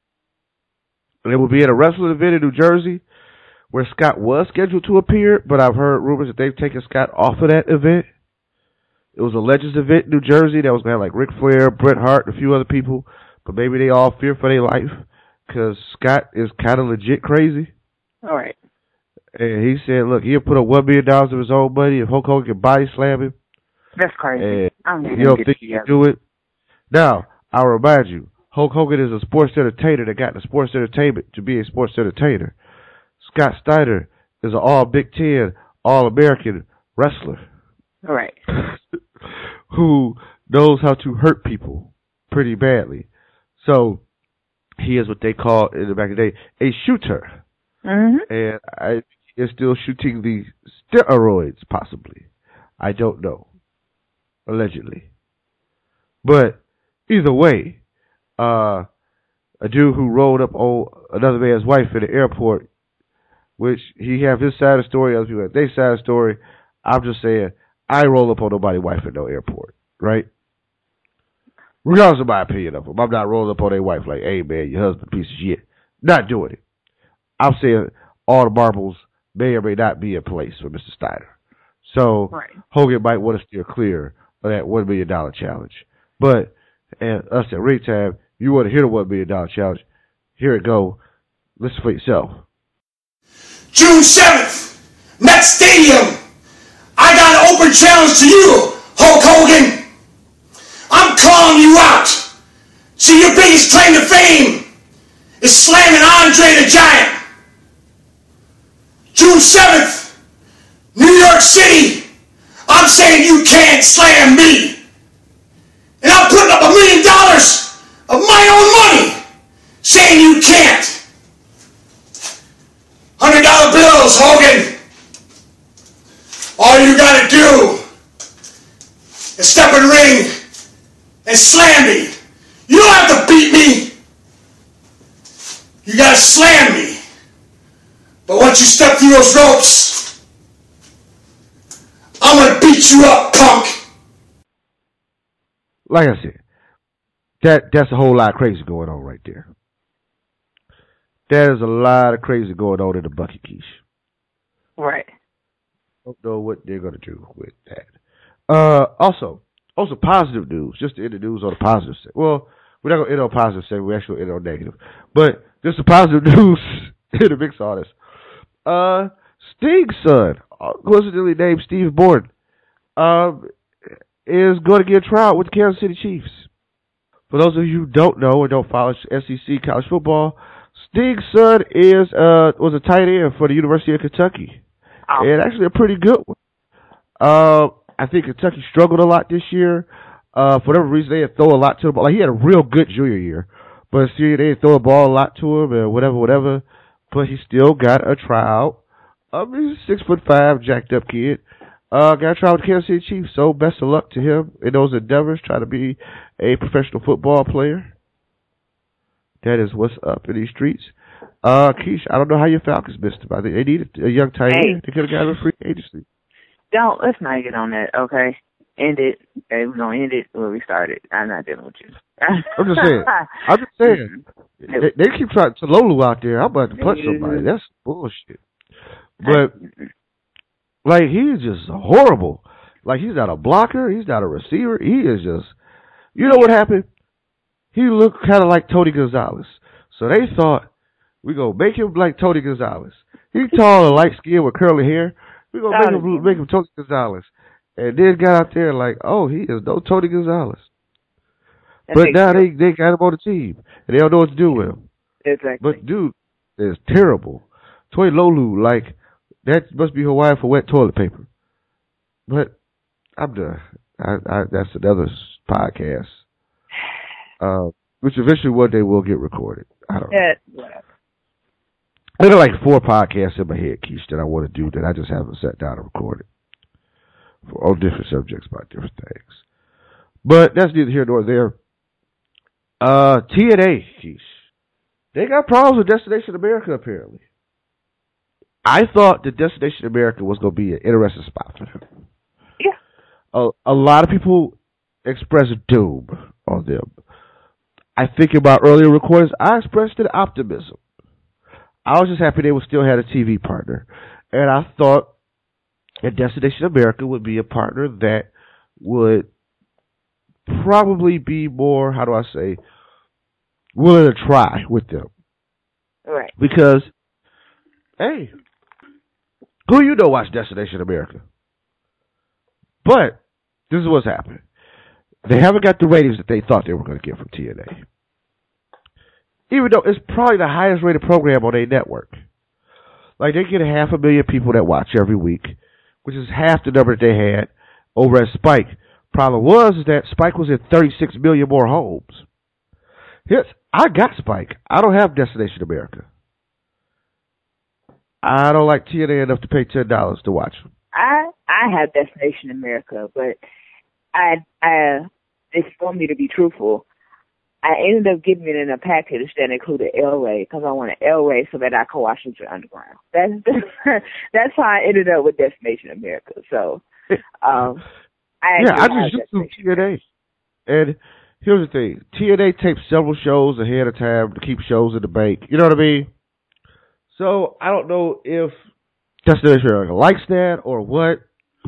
And it will be at a wrestling event in New Jersey where Scott was scheduled to appear, but I've heard rumors that they've taken Scott off of that event. It was a Legends event in New Jersey that was going to have like Ric Flair, Bret Hart, and a few other people, but maybe they all fear for their life because Scott is kind of legit crazy. All right. And he said, look, he'll put up $1 million of his own money if Hulk Hogan can body slam him. That's crazy. And you don't think he can do it? Now, I'll remind you, Hulk Hogan is a sports entertainer that got the sports entertainment to be a sports entertainer. Scott Steiner is an all-Big Ten, all-American wrestler. All right. Who knows how to hurt people pretty badly. So, he is what they call, in the back of the day, a shooter. Mm-hmm. And I think he is still shooting the steroids, possibly. I don't know. Allegedly. But, either way, a dude who rolled up on another man's wife in the airport, which he have his side of the story, other people have their side of the story. I'm just saying, I ain't roll up on nobody's wife at no airport, right? Regardless of my opinion of them, I'm not rolling up on their wife like, hey man, your husband piece of shit. Not doing it. I'm saying all the marbles may or may not be in place for Mr. Steiner. So Hogan might want to steer clear of that $1 million challenge. But and us at Ring Time, you want to hear the $1 million challenge, here it go. Listen for yourself. June 7th, Met Stadium. I got an open challenge to you, Hulk Hogan. I'm calling you out. See, your biggest claim to fame is slamming Andre the Giant. June 7th, New York City. I'm saying you can't slam me. And I'm putting up $1 million of my own money saying you can't. $100 bills, Hogan. All you gotta do is step in the ring and slam me. You don't have to beat me. You gotta slam me. But once you step through those ropes, I'm gonna beat you up, punk. Like I said, that's a whole lot of crazy going on right there. There's a lot of crazy going on in the bucket, Keish. Right. Don't know what they're going to do with that. Also, Also, positive news. Just to end the news on the positive side. Well, we're not going to end on positive side. We're actually going to end on negative. But just the positive news in the mix on this. Sting's son, coincidentally named Steve Borden, is going to get a tryout with the Kansas City Chiefs. For those of you who don't know or don't follow SEC college football, Sting's son was a tight end for the University of Kentucky. And actually a pretty good one. I think Kentucky struggled a lot this year. For whatever reason, they didn't throw a lot to the ball. Like, he had a real good junior year. But this year, they didn't throw the ball a lot to him and whatever. But he still got a tryout. He's a 6'5", jacked up kid. Got a tryout with the Kansas City Chiefs. So best of luck to him in those endeavors, trying to be a professional football player. That is what's up in these streets. Keish, I don't know how your Falcons missed him. I think they needed a young tight end. They could have got him a free agency. Let's not get on that, okay? End it. We're going to end it where we started. I'm not dealing with you. I'm just saying. They keep trying to Lolu out there. I'm about to punch somebody. That's bullshit. But, like, he's just horrible. Like, he's not a blocker. He's not a receiver. He is just, you know what happened? He looked kind of like Tony Gonzalez. So they thought, we're going to make him like Tony Gonzalez. He's tall and light-skinned with curly hair. We're going to make him Tony Gonzalez. And then got out there like, oh, he is no Tony Gonzalez. But now they got him on the team. And they don't know what to do with him. Exactly. But, dude, it's terrible. Toy Lolu, like, that must be Hawaii for wet toilet paper. But I'm done. That's another podcast. Which eventually one day will get recorded. I don't know. There are like 4 podcasts in my head, Keish, that I want to do that I just haven't sat down and recorded. For all different subjects about different things. But that's neither here nor there. TNA, Keish. They got problems with Destination America, apparently. I thought that Destination America was going to be an interesting spot for them. Yeah. A lot of people expressed doom on them. I think about earlier recordings, I expressed an optimism. I was just happy they would still had a TV partner. And I thought that Destination America would be a partner that would probably be more, how do I say, willing to try with them. Right. Because, hey, who you know watch Destination America? But this is what's happening. They haven't got the ratings that they thought they were going to get from TNA. Even though it's probably the highest rated program on their network. Like, they get 500,000 people that watch every week, which is half the number that they had over at Spike. Problem was is that Spike was in 36 million more homes. Yes, I got Spike. I don't have Destination America. I don't like TNA enough to pay $10 to watch them. I have Destination America, but if you want me to be truthful, I ended up getting it in a package that included El-Ray because I wanted El-Ray so that I could watch Lucha Underground. That's how I ended up with Destination America. So, I just used TNA. And here's the thing. TNA tapes several shows ahead of time to keep shows in the bank. You know what I mean? So, I don't know if Destination America likes that or what.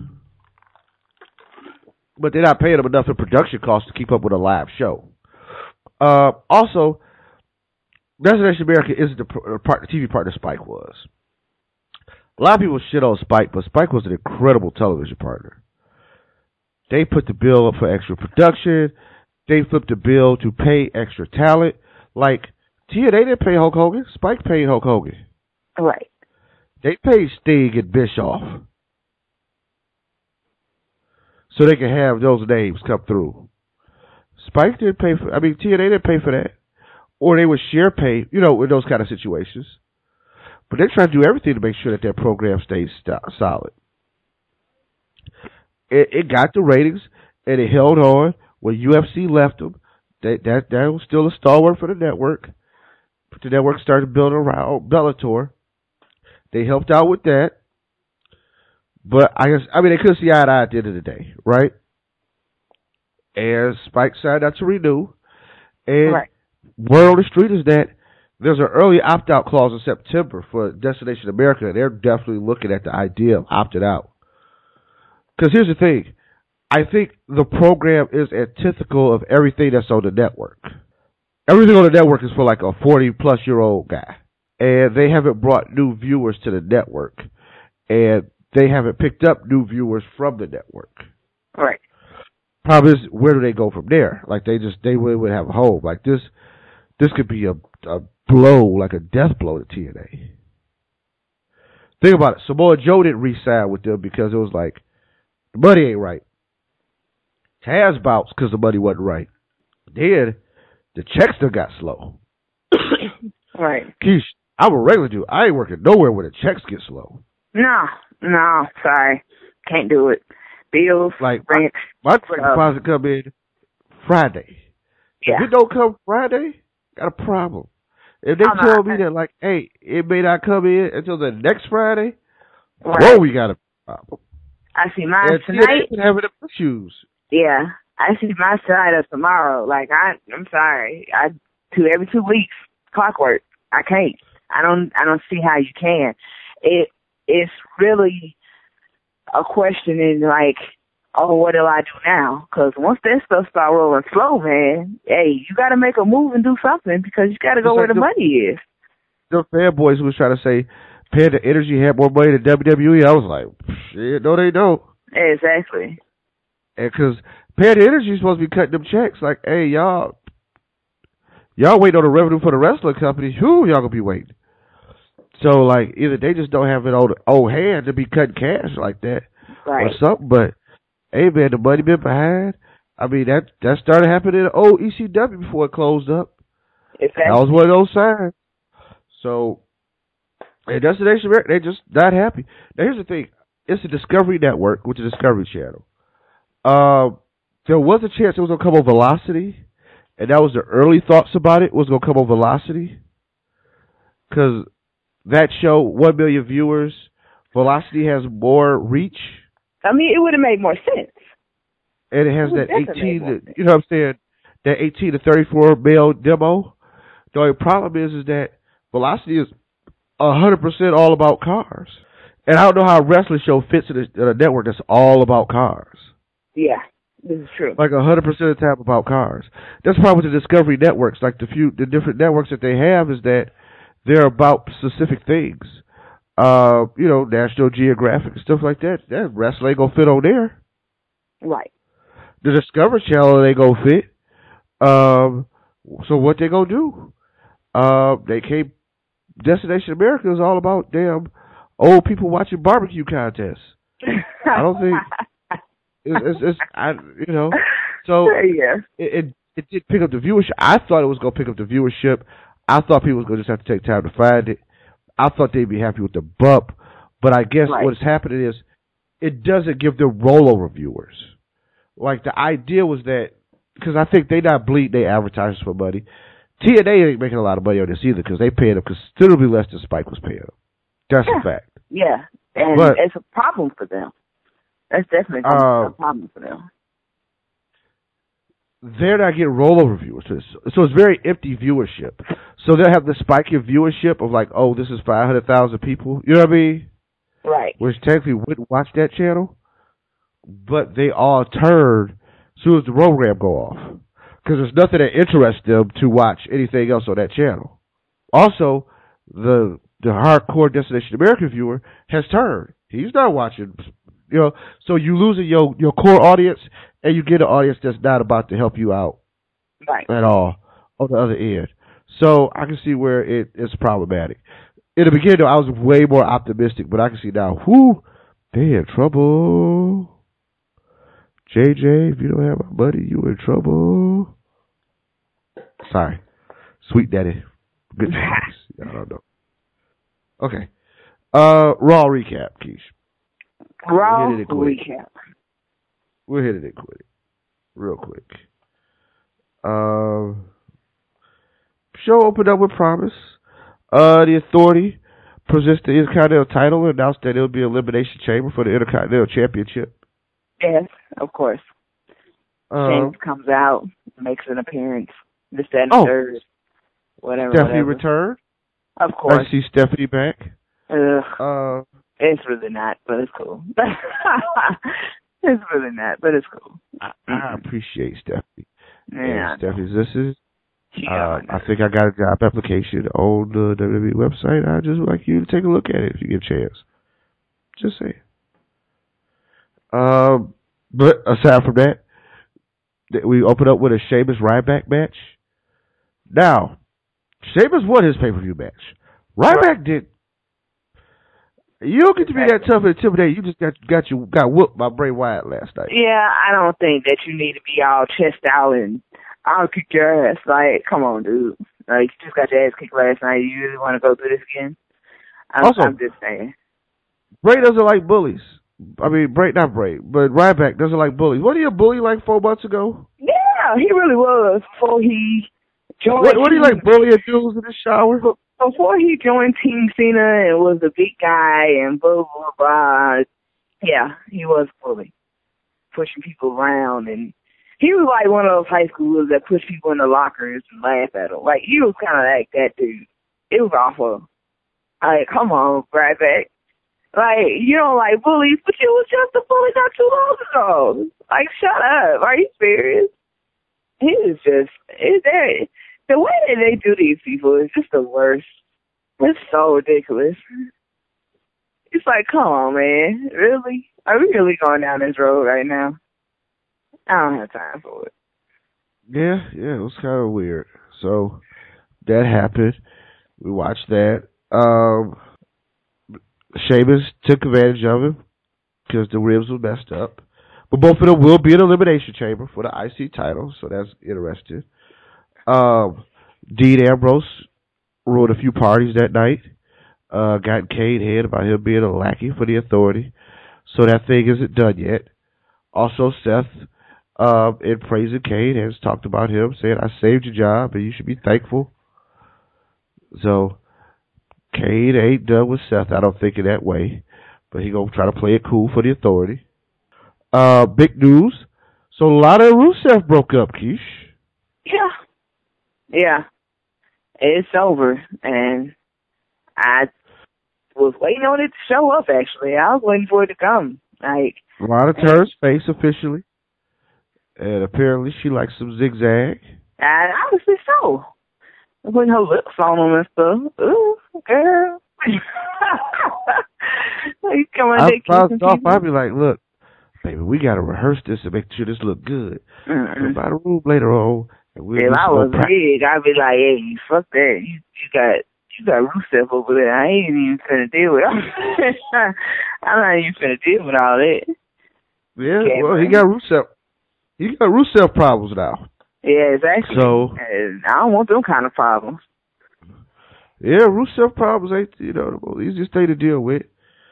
But they're not paying them enough in production costs to keep up with a live show. Also, Destination America isn't the TV partner Spike was. A lot of people shit on Spike, but Spike was an incredible television partner. They put the bill up for extra production. They flipped the bill to pay extra talent. Like, TNA didn't pay Hulk Hogan. Spike paid Hulk Hogan. Right. They paid Sting and Bischoff. So they can have those names come through. Spike didn't pay for, TNA didn't pay for that. Or they would share pay, in those kind of situations. But they try to do everything to make sure that their program stays solid. It got the ratings, and it held on. When UFC left them, that was still a stalwart for the network. But the network started building around Bellator. They helped out with that. But they couldn't see eye to eye at the end of the day, right? And Spike signed out to renew. And word on the street is that there's an early opt-out clause in September for Destination America. They're definitely looking at the idea of opting out. Because here's the thing. I think the program is antithetical of everything that's on the network. Everything on the network is for like a 40-plus-year-old guy. And they haven't brought new viewers to the network. And they haven't picked up new viewers from the network. Right. Problem is, where do they go from there? Like, they would have a home. Like, this could be a blow, like a death blow to TNA. Think about it. Samoa Joe didn't re-sign with them because it was like, the money ain't right. Taz bounced because the money wasn't right. Then, the checks still got slow. Right. Keish, I'm a regular dude. I ain't working nowhere where the checks get slow. No, sorry. Can't do it. Bills, like, rent. My deposit come in Friday. Yeah. If it don't come Friday, got a problem. If they tell me that, like, hey, it may not come in until the next Friday, whoa, we got a problem. I see mine tonight. They've been having issues. Yeah, I see my side of tomorrow. Like, I'm sorry. Every 2 weeks, clockwork. I can't. I don't see how you can. It's really a question in like, oh, what do I do now? Because once that stuff start rolling slow, man, hey, you got to make a move and do something because you got to go where the money is. The fanboys who was trying to say Panda Energy had more money than WWE, I was like, shit, no, they don't. Exactly. And because Panda Energy is supposed to be cutting them checks, like, hey, y'all waiting on the revenue for the wrestling company. Who y'all gonna be waiting? So, like, either they just don't have it on hand to be cutting cash like that, right, or something. But, hey, man, the money been behind. I mean, that started happening in the old ECW before it closed up. Exactly. That was one of those signs. So, and Destination America, they just not happy. Now, here's the thing. It's the Discovery Network, which is Discovery Channel. There was a chance it was going to come on Velocity, and that was the early thoughts about it, was going to come on Velocity. Because that show, 1 million viewers, Velocity has more reach. I mean, it would have made more sense. And it has that 18, you know what I'm saying, that 18 to 34 male demo. The only problem is that Velocity is 100% all about cars. And I don't know how a wrestling show fits in a network that's all about cars. Yeah, this is true. Like 100% of the time about cars. That's the problem with the Discovery networks. Like the different networks that they have is that they're about specific things. You know, National Geographic and stuff like that. That wrestling ain't gonna fit on there. Right. The Discovery Channel ain't gonna fit. So what they gonna do? They can't. Destination America is all about damn old people watching barbecue contests. I don't think you know. So yeah. It did pick up the viewership. I thought it was gonna pick up the viewership. I thought people was gonna just have to take time to find it. I thought they'd be happy with the bump, but I guess what's happening is it doesn't give them rollover viewers. Like the idea was that because I think they not bleed their advertisers for money. TNA ain't making a lot of money on this either because they paid them considerably less than Spike was paying them. That's a fact. Yeah, and it's a problem for them. That's definitely a problem for them. They're not getting rollover viewers. So it's very empty viewership. So they'll have the spike in viewership of like, oh, this is 500,000 people. You know what I mean? Right. Which technically wouldn't watch that channel. But they all turn as soon as the program go off. Because there's nothing that interests them to watch anything else on that channel. Also, the hardcore Destination America viewer has turned. He's not watching, you know. So you losing your core audience, and you get an audience that's not about to help you out at all on the other end. So I can see where it's problematic. In the beginning, I was way more optimistic, but I can see now, they in trouble. JJ, if you don't have my money, you in trouble. Sorry. Sweet Daddy. Good times. I don't know. Okay. Raw recap, Keish. Raw recap. We'll hit it and quit it. Real quick. Show opened up with promise. The Authority presents the Intercontinental title and announced that it'll be an elimination chamber for the Intercontinental Championship. Yes, of course. James comes out, makes an appearance. This, that, and third. Whatever. Stephanie returned. Of course. I see Stephanie back. It's really not, but it's cool. It's really not, but it's cool. I appreciate Stephanie. Yeah. Stephanie, this is. I think I got a job application on the WWE website. I'd just like you to take a look at it if you get a chance. Just saying. But aside from that, we open up with a Sheamus Ryback match. Now, Sheamus won his pay-per-view match. Ryback did. You don't get to be that tough and intimidating. You just got whooped by Bray Wyatt last night. Yeah, I don't think that you need to be all chest out and I'll kick your ass. Like, come on, dude. Like, you just got your ass kicked last night. You really want to go through this again? I'm just saying. Bray doesn't like bullies. I mean, not Bray, but Ryback doesn't like bullies. Wasn't he a bully like 4 months ago? Yeah, he really was before he joined. What do you like, bullying dudes in the shower? Before he joined Team Cena and was the big guy and blah, blah, blah, yeah, he was a bully. Pushing people around, and he was like one of those high schoolers that push people in the lockers and laugh at them. Like, he was kind of like that dude. It was awful. Like, come on, Ryback. Like, you don't like bullies, but you was just a bully not too long ago. Like, shut up. Are you serious? He is just, the way that they do these people is just the worst. It's so ridiculous. It's like, come on, man. Really? Are we really going down this road right now? I don't have time for it. Yeah, it was kind of weird. So, that happened. We watched that. Sheamus took advantage of him because the ribs were messed up. But both of them will be in Elimination Chamber for the IC title, so that's interesting. Dean Ambrose ruled a few parties that night. Got Cade head about him being a lackey for the Authority. So that thing isn't done yet. Also, Seth, in praising Cade, has talked about him, saying, I saved your job and you should be thankful. So, Cade ain't done with Seth, I don't think, in that way. But he gonna try to play it cool for the Authority. Big news. So Lana and Rusev broke up, Keish. Yeah. It's over. And I was waiting on it to show up, actually. I was waiting for it to come. Like, Lana turns face officially. And apparently she likes some zigzag. And honestly so. Putting her lips on them and stuff. Ooh, girl. I'd be like, look, baby, we got to rehearse this and make sure this look good. Come by the room later on. And if I was big, I'd be like, hey, fuck that. You got Rusev over there. I ain't even finna deal with it. I'm not even finna deal with all that. Yeah, well, he got Rusev. He got Rusev problems now. Yeah, exactly. So I don't want them kind of problems. Yeah, Rusev problems ain't the most easiest thing to deal with.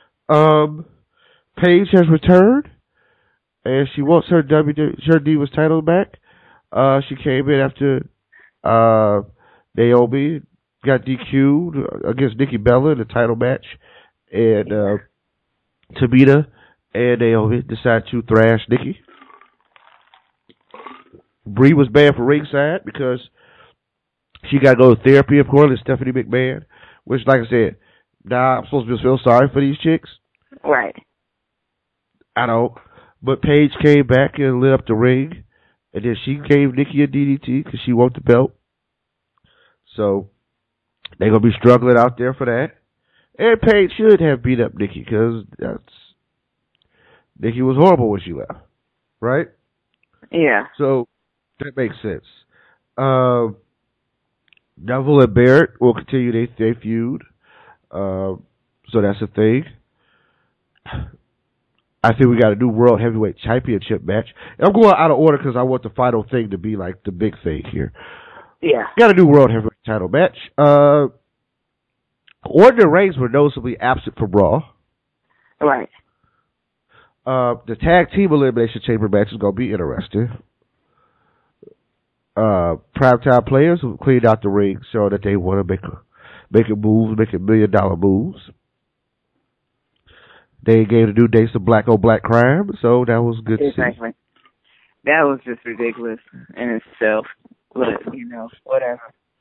Paige has returned, and she wants her Divas title back. She came in after Naomi got DQ'd against Nikki Bella in the title match, and Tamina and Naomi decided to thrash Nikki. Brie was banned for ringside because she got to go to therapy, according to Stephanie McMahon, which, like I said, now I'm supposed to feel sorry for these chicks. Right. I don't. But Paige came back and lit up the ring, and then she gave Nikki a DDT because she won the belt. So they're going to be struggling out there for that. And Paige should have beat up Nikki because Nikki was horrible when she left. Right? Yeah. So that makes sense. Neville and Barrett will continue their feud. So that's a thing. I think we got a new World Heavyweight Championship match. And I'm going out of order because I want the final thing to be like the big thing here. Yeah. Got a new World Heavyweight title match. Orton and Reigns were noticeably absent from Raw. Right. The tag team elimination chamber match is going to be interesting. Primetime players who cleaned out the ring, showing that they want to make moves, making $1 million moves. They gave the New Day some black on black crime, so that was good to see. Exactly. That was just ridiculous in itself. But, whatever.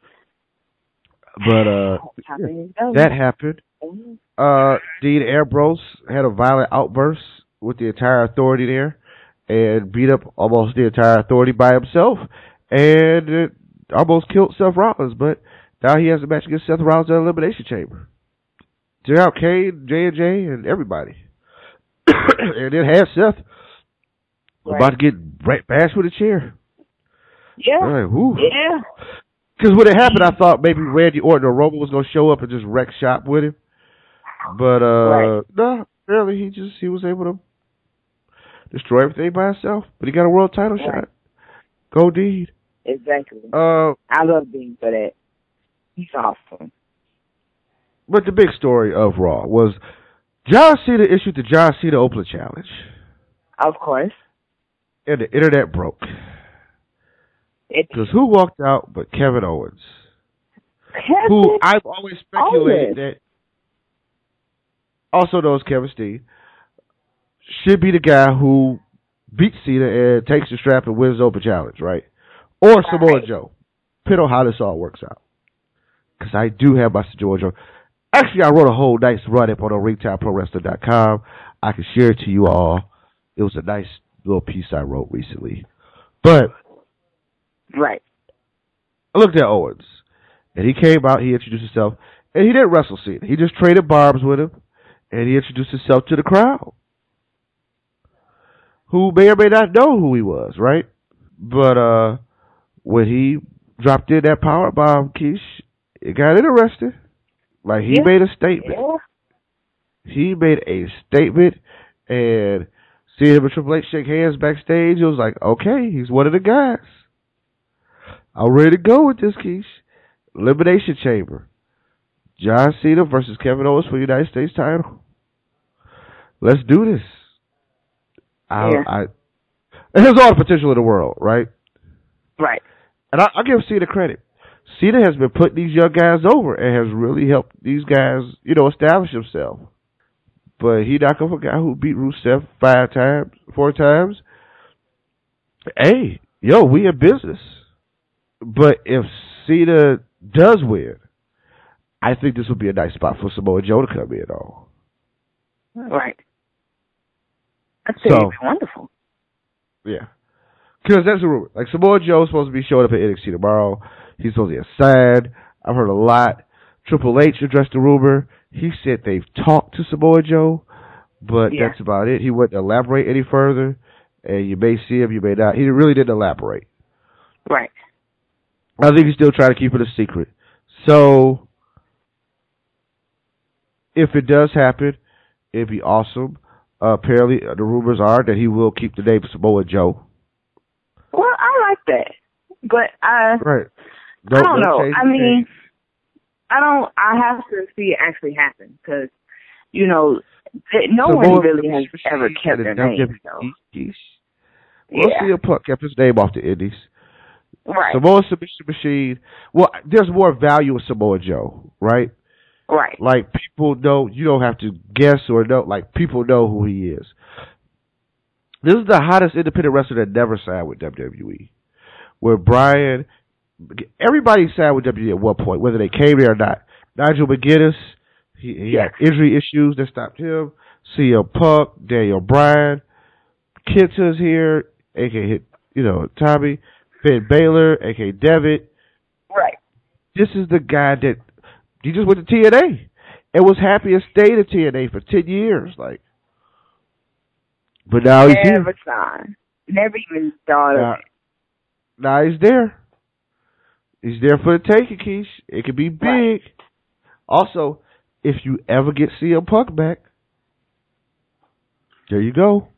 But that happened. Dean Ambrose had a violent outburst with the entire authority there and beat up almost the entire authority by himself, and it almost killed Seth Rollins. But now he has a match against Seth Rollins in the Elimination Chamber. Took out Kane, J&J, and everybody. And then had Seth about to get bashed with a chair. Yeah. Like, whew. Yeah. Because when it happened, I thought maybe Randy Orton or Roman was going to show up and just wreck shop with him. But, no, apparently he was able to destroy everything by himself. But he got a world title shot. Go Deed. Exactly. I love Dean for that. He's awesome. But the big story of Raw was John Cena issued the John Cena Open Challenge. Of course. And the internet broke. Because who walked out but Kevin Owens? Who I've always speculated that, also known as Kevin Steen, should be the guy who beats Cena and takes the strap and wins the Open Challenge, right? Or Samoa Joe. Depending on how this all works out. Because I do have my Samoa Joe. Actually, I wrote a whole nice run-up on ringtimeprowrestling.com. I can share it to you all. It was a nice little piece I wrote recently. But I looked at Owens, and he came out, he introduced himself, and he didn't wrestle Cena. He just traded barbs with him, and he introduced himself to the crowd, who may or may not know who he was, right? But when he dropped in that power bomb, Keish, it got interesting. Like, he made a statement. Yeah. He made a statement, and seeing him and Triple H shake hands backstage, it was like, okay, he's one of the guys. I'm ready to go with this, Keish. Elimination Chamber. John Cena versus Kevin Owens for the United States title. Let's do this. It has all the potential in the world, right? Right. And I give Cena credit. Cena has been putting these young guys over and has really helped these guys, establish himself. But he knocked off a guy who beat Rusev 4 times. Hey, we in business. But if Cena does win, I think this would be a nice spot for Samoa Joe to come in on. Right. I'd say it'd be wonderful. Yeah. Because that's a rumor. Like, Samoa Joe's supposed to be showing up at NXT tomorrow. He's supposed to get signed. I've heard a lot. Triple H addressed the rumor. He said they've talked to Samoa Joe, but that's about it. He wouldn't elaborate any further, and you may see him, you may not. He really didn't elaborate. Right. I think he's still trying to keep it a secret. So, if it does happen, it'd be awesome. Apparently, the rumors are that he will keep the name Samoa Joe. Well, I like that. But I don't know. I mean, I have to see it actually happen because, no one really has ever kept their name. We'll see a Punk kept his name off the Indies. Right. Samoa Submission Machine. Well, there's more value with Samoa Joe, right? Right. Like, people know, you don't have to guess or know, like, people know who he is. This is the hottest independent wrestler that never signed with WWE. Where Brian, everybody signed with WWE at one point, whether they came there or not. Nigel McGuinness, he had injury issues that stopped him. CM Punk, Daniel Bryan, Kenta's here, a.k.a. Tommy, Finn Balor, a.k.a. Devitt. Right. This is the guy that, he just went to TNA and was happy and stayed at TNA for 10 years. Like, but now he's here. Never signed. Never even thought of it. Now he's there. He's there for the taking, Keish. It could be big. Right. Also, if you ever get CM Punk back, there you go.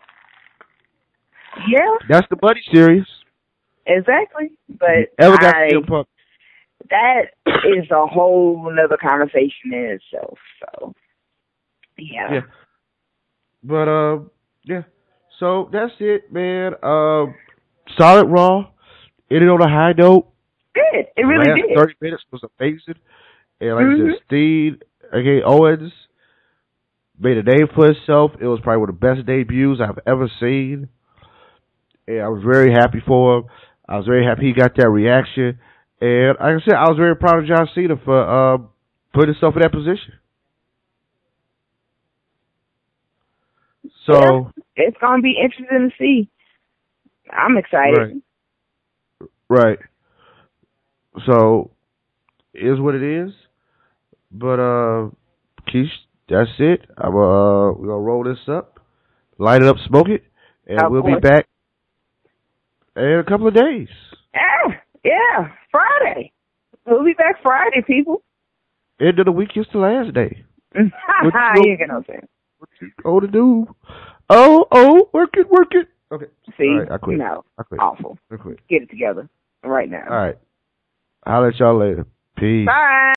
Yeah. That's the Buddy series. Exactly. But ever got CM Punk. That is a whole nother conversation in itself. So, yeah. But, So, that's it, man. Solid Raw. Ended on a high note. It really did. 30 minutes was amazing. And like I said, Steve, Owens, made a name for himself. It was probably one of the best debuts I've ever seen. And I was very happy for him. I was very happy he got that reaction. And like I said, I was very proud of John Cena for putting himself in that position. So it's gonna be interesting to see. I'm excited. Right. So is what it is. But Keish, that's it. We're gonna roll this up, light it up, smoke it, and we'll be back in a couple of days. Yeah, Friday. We'll be back Friday, people. End of the week is the last day. You get no sense. What you going to do? Oh, work it. Okay. See, all right, I quit. No, I quit. Awful. I quit. Get it together right now. All right. I'll let y'all later. Peace. Bye.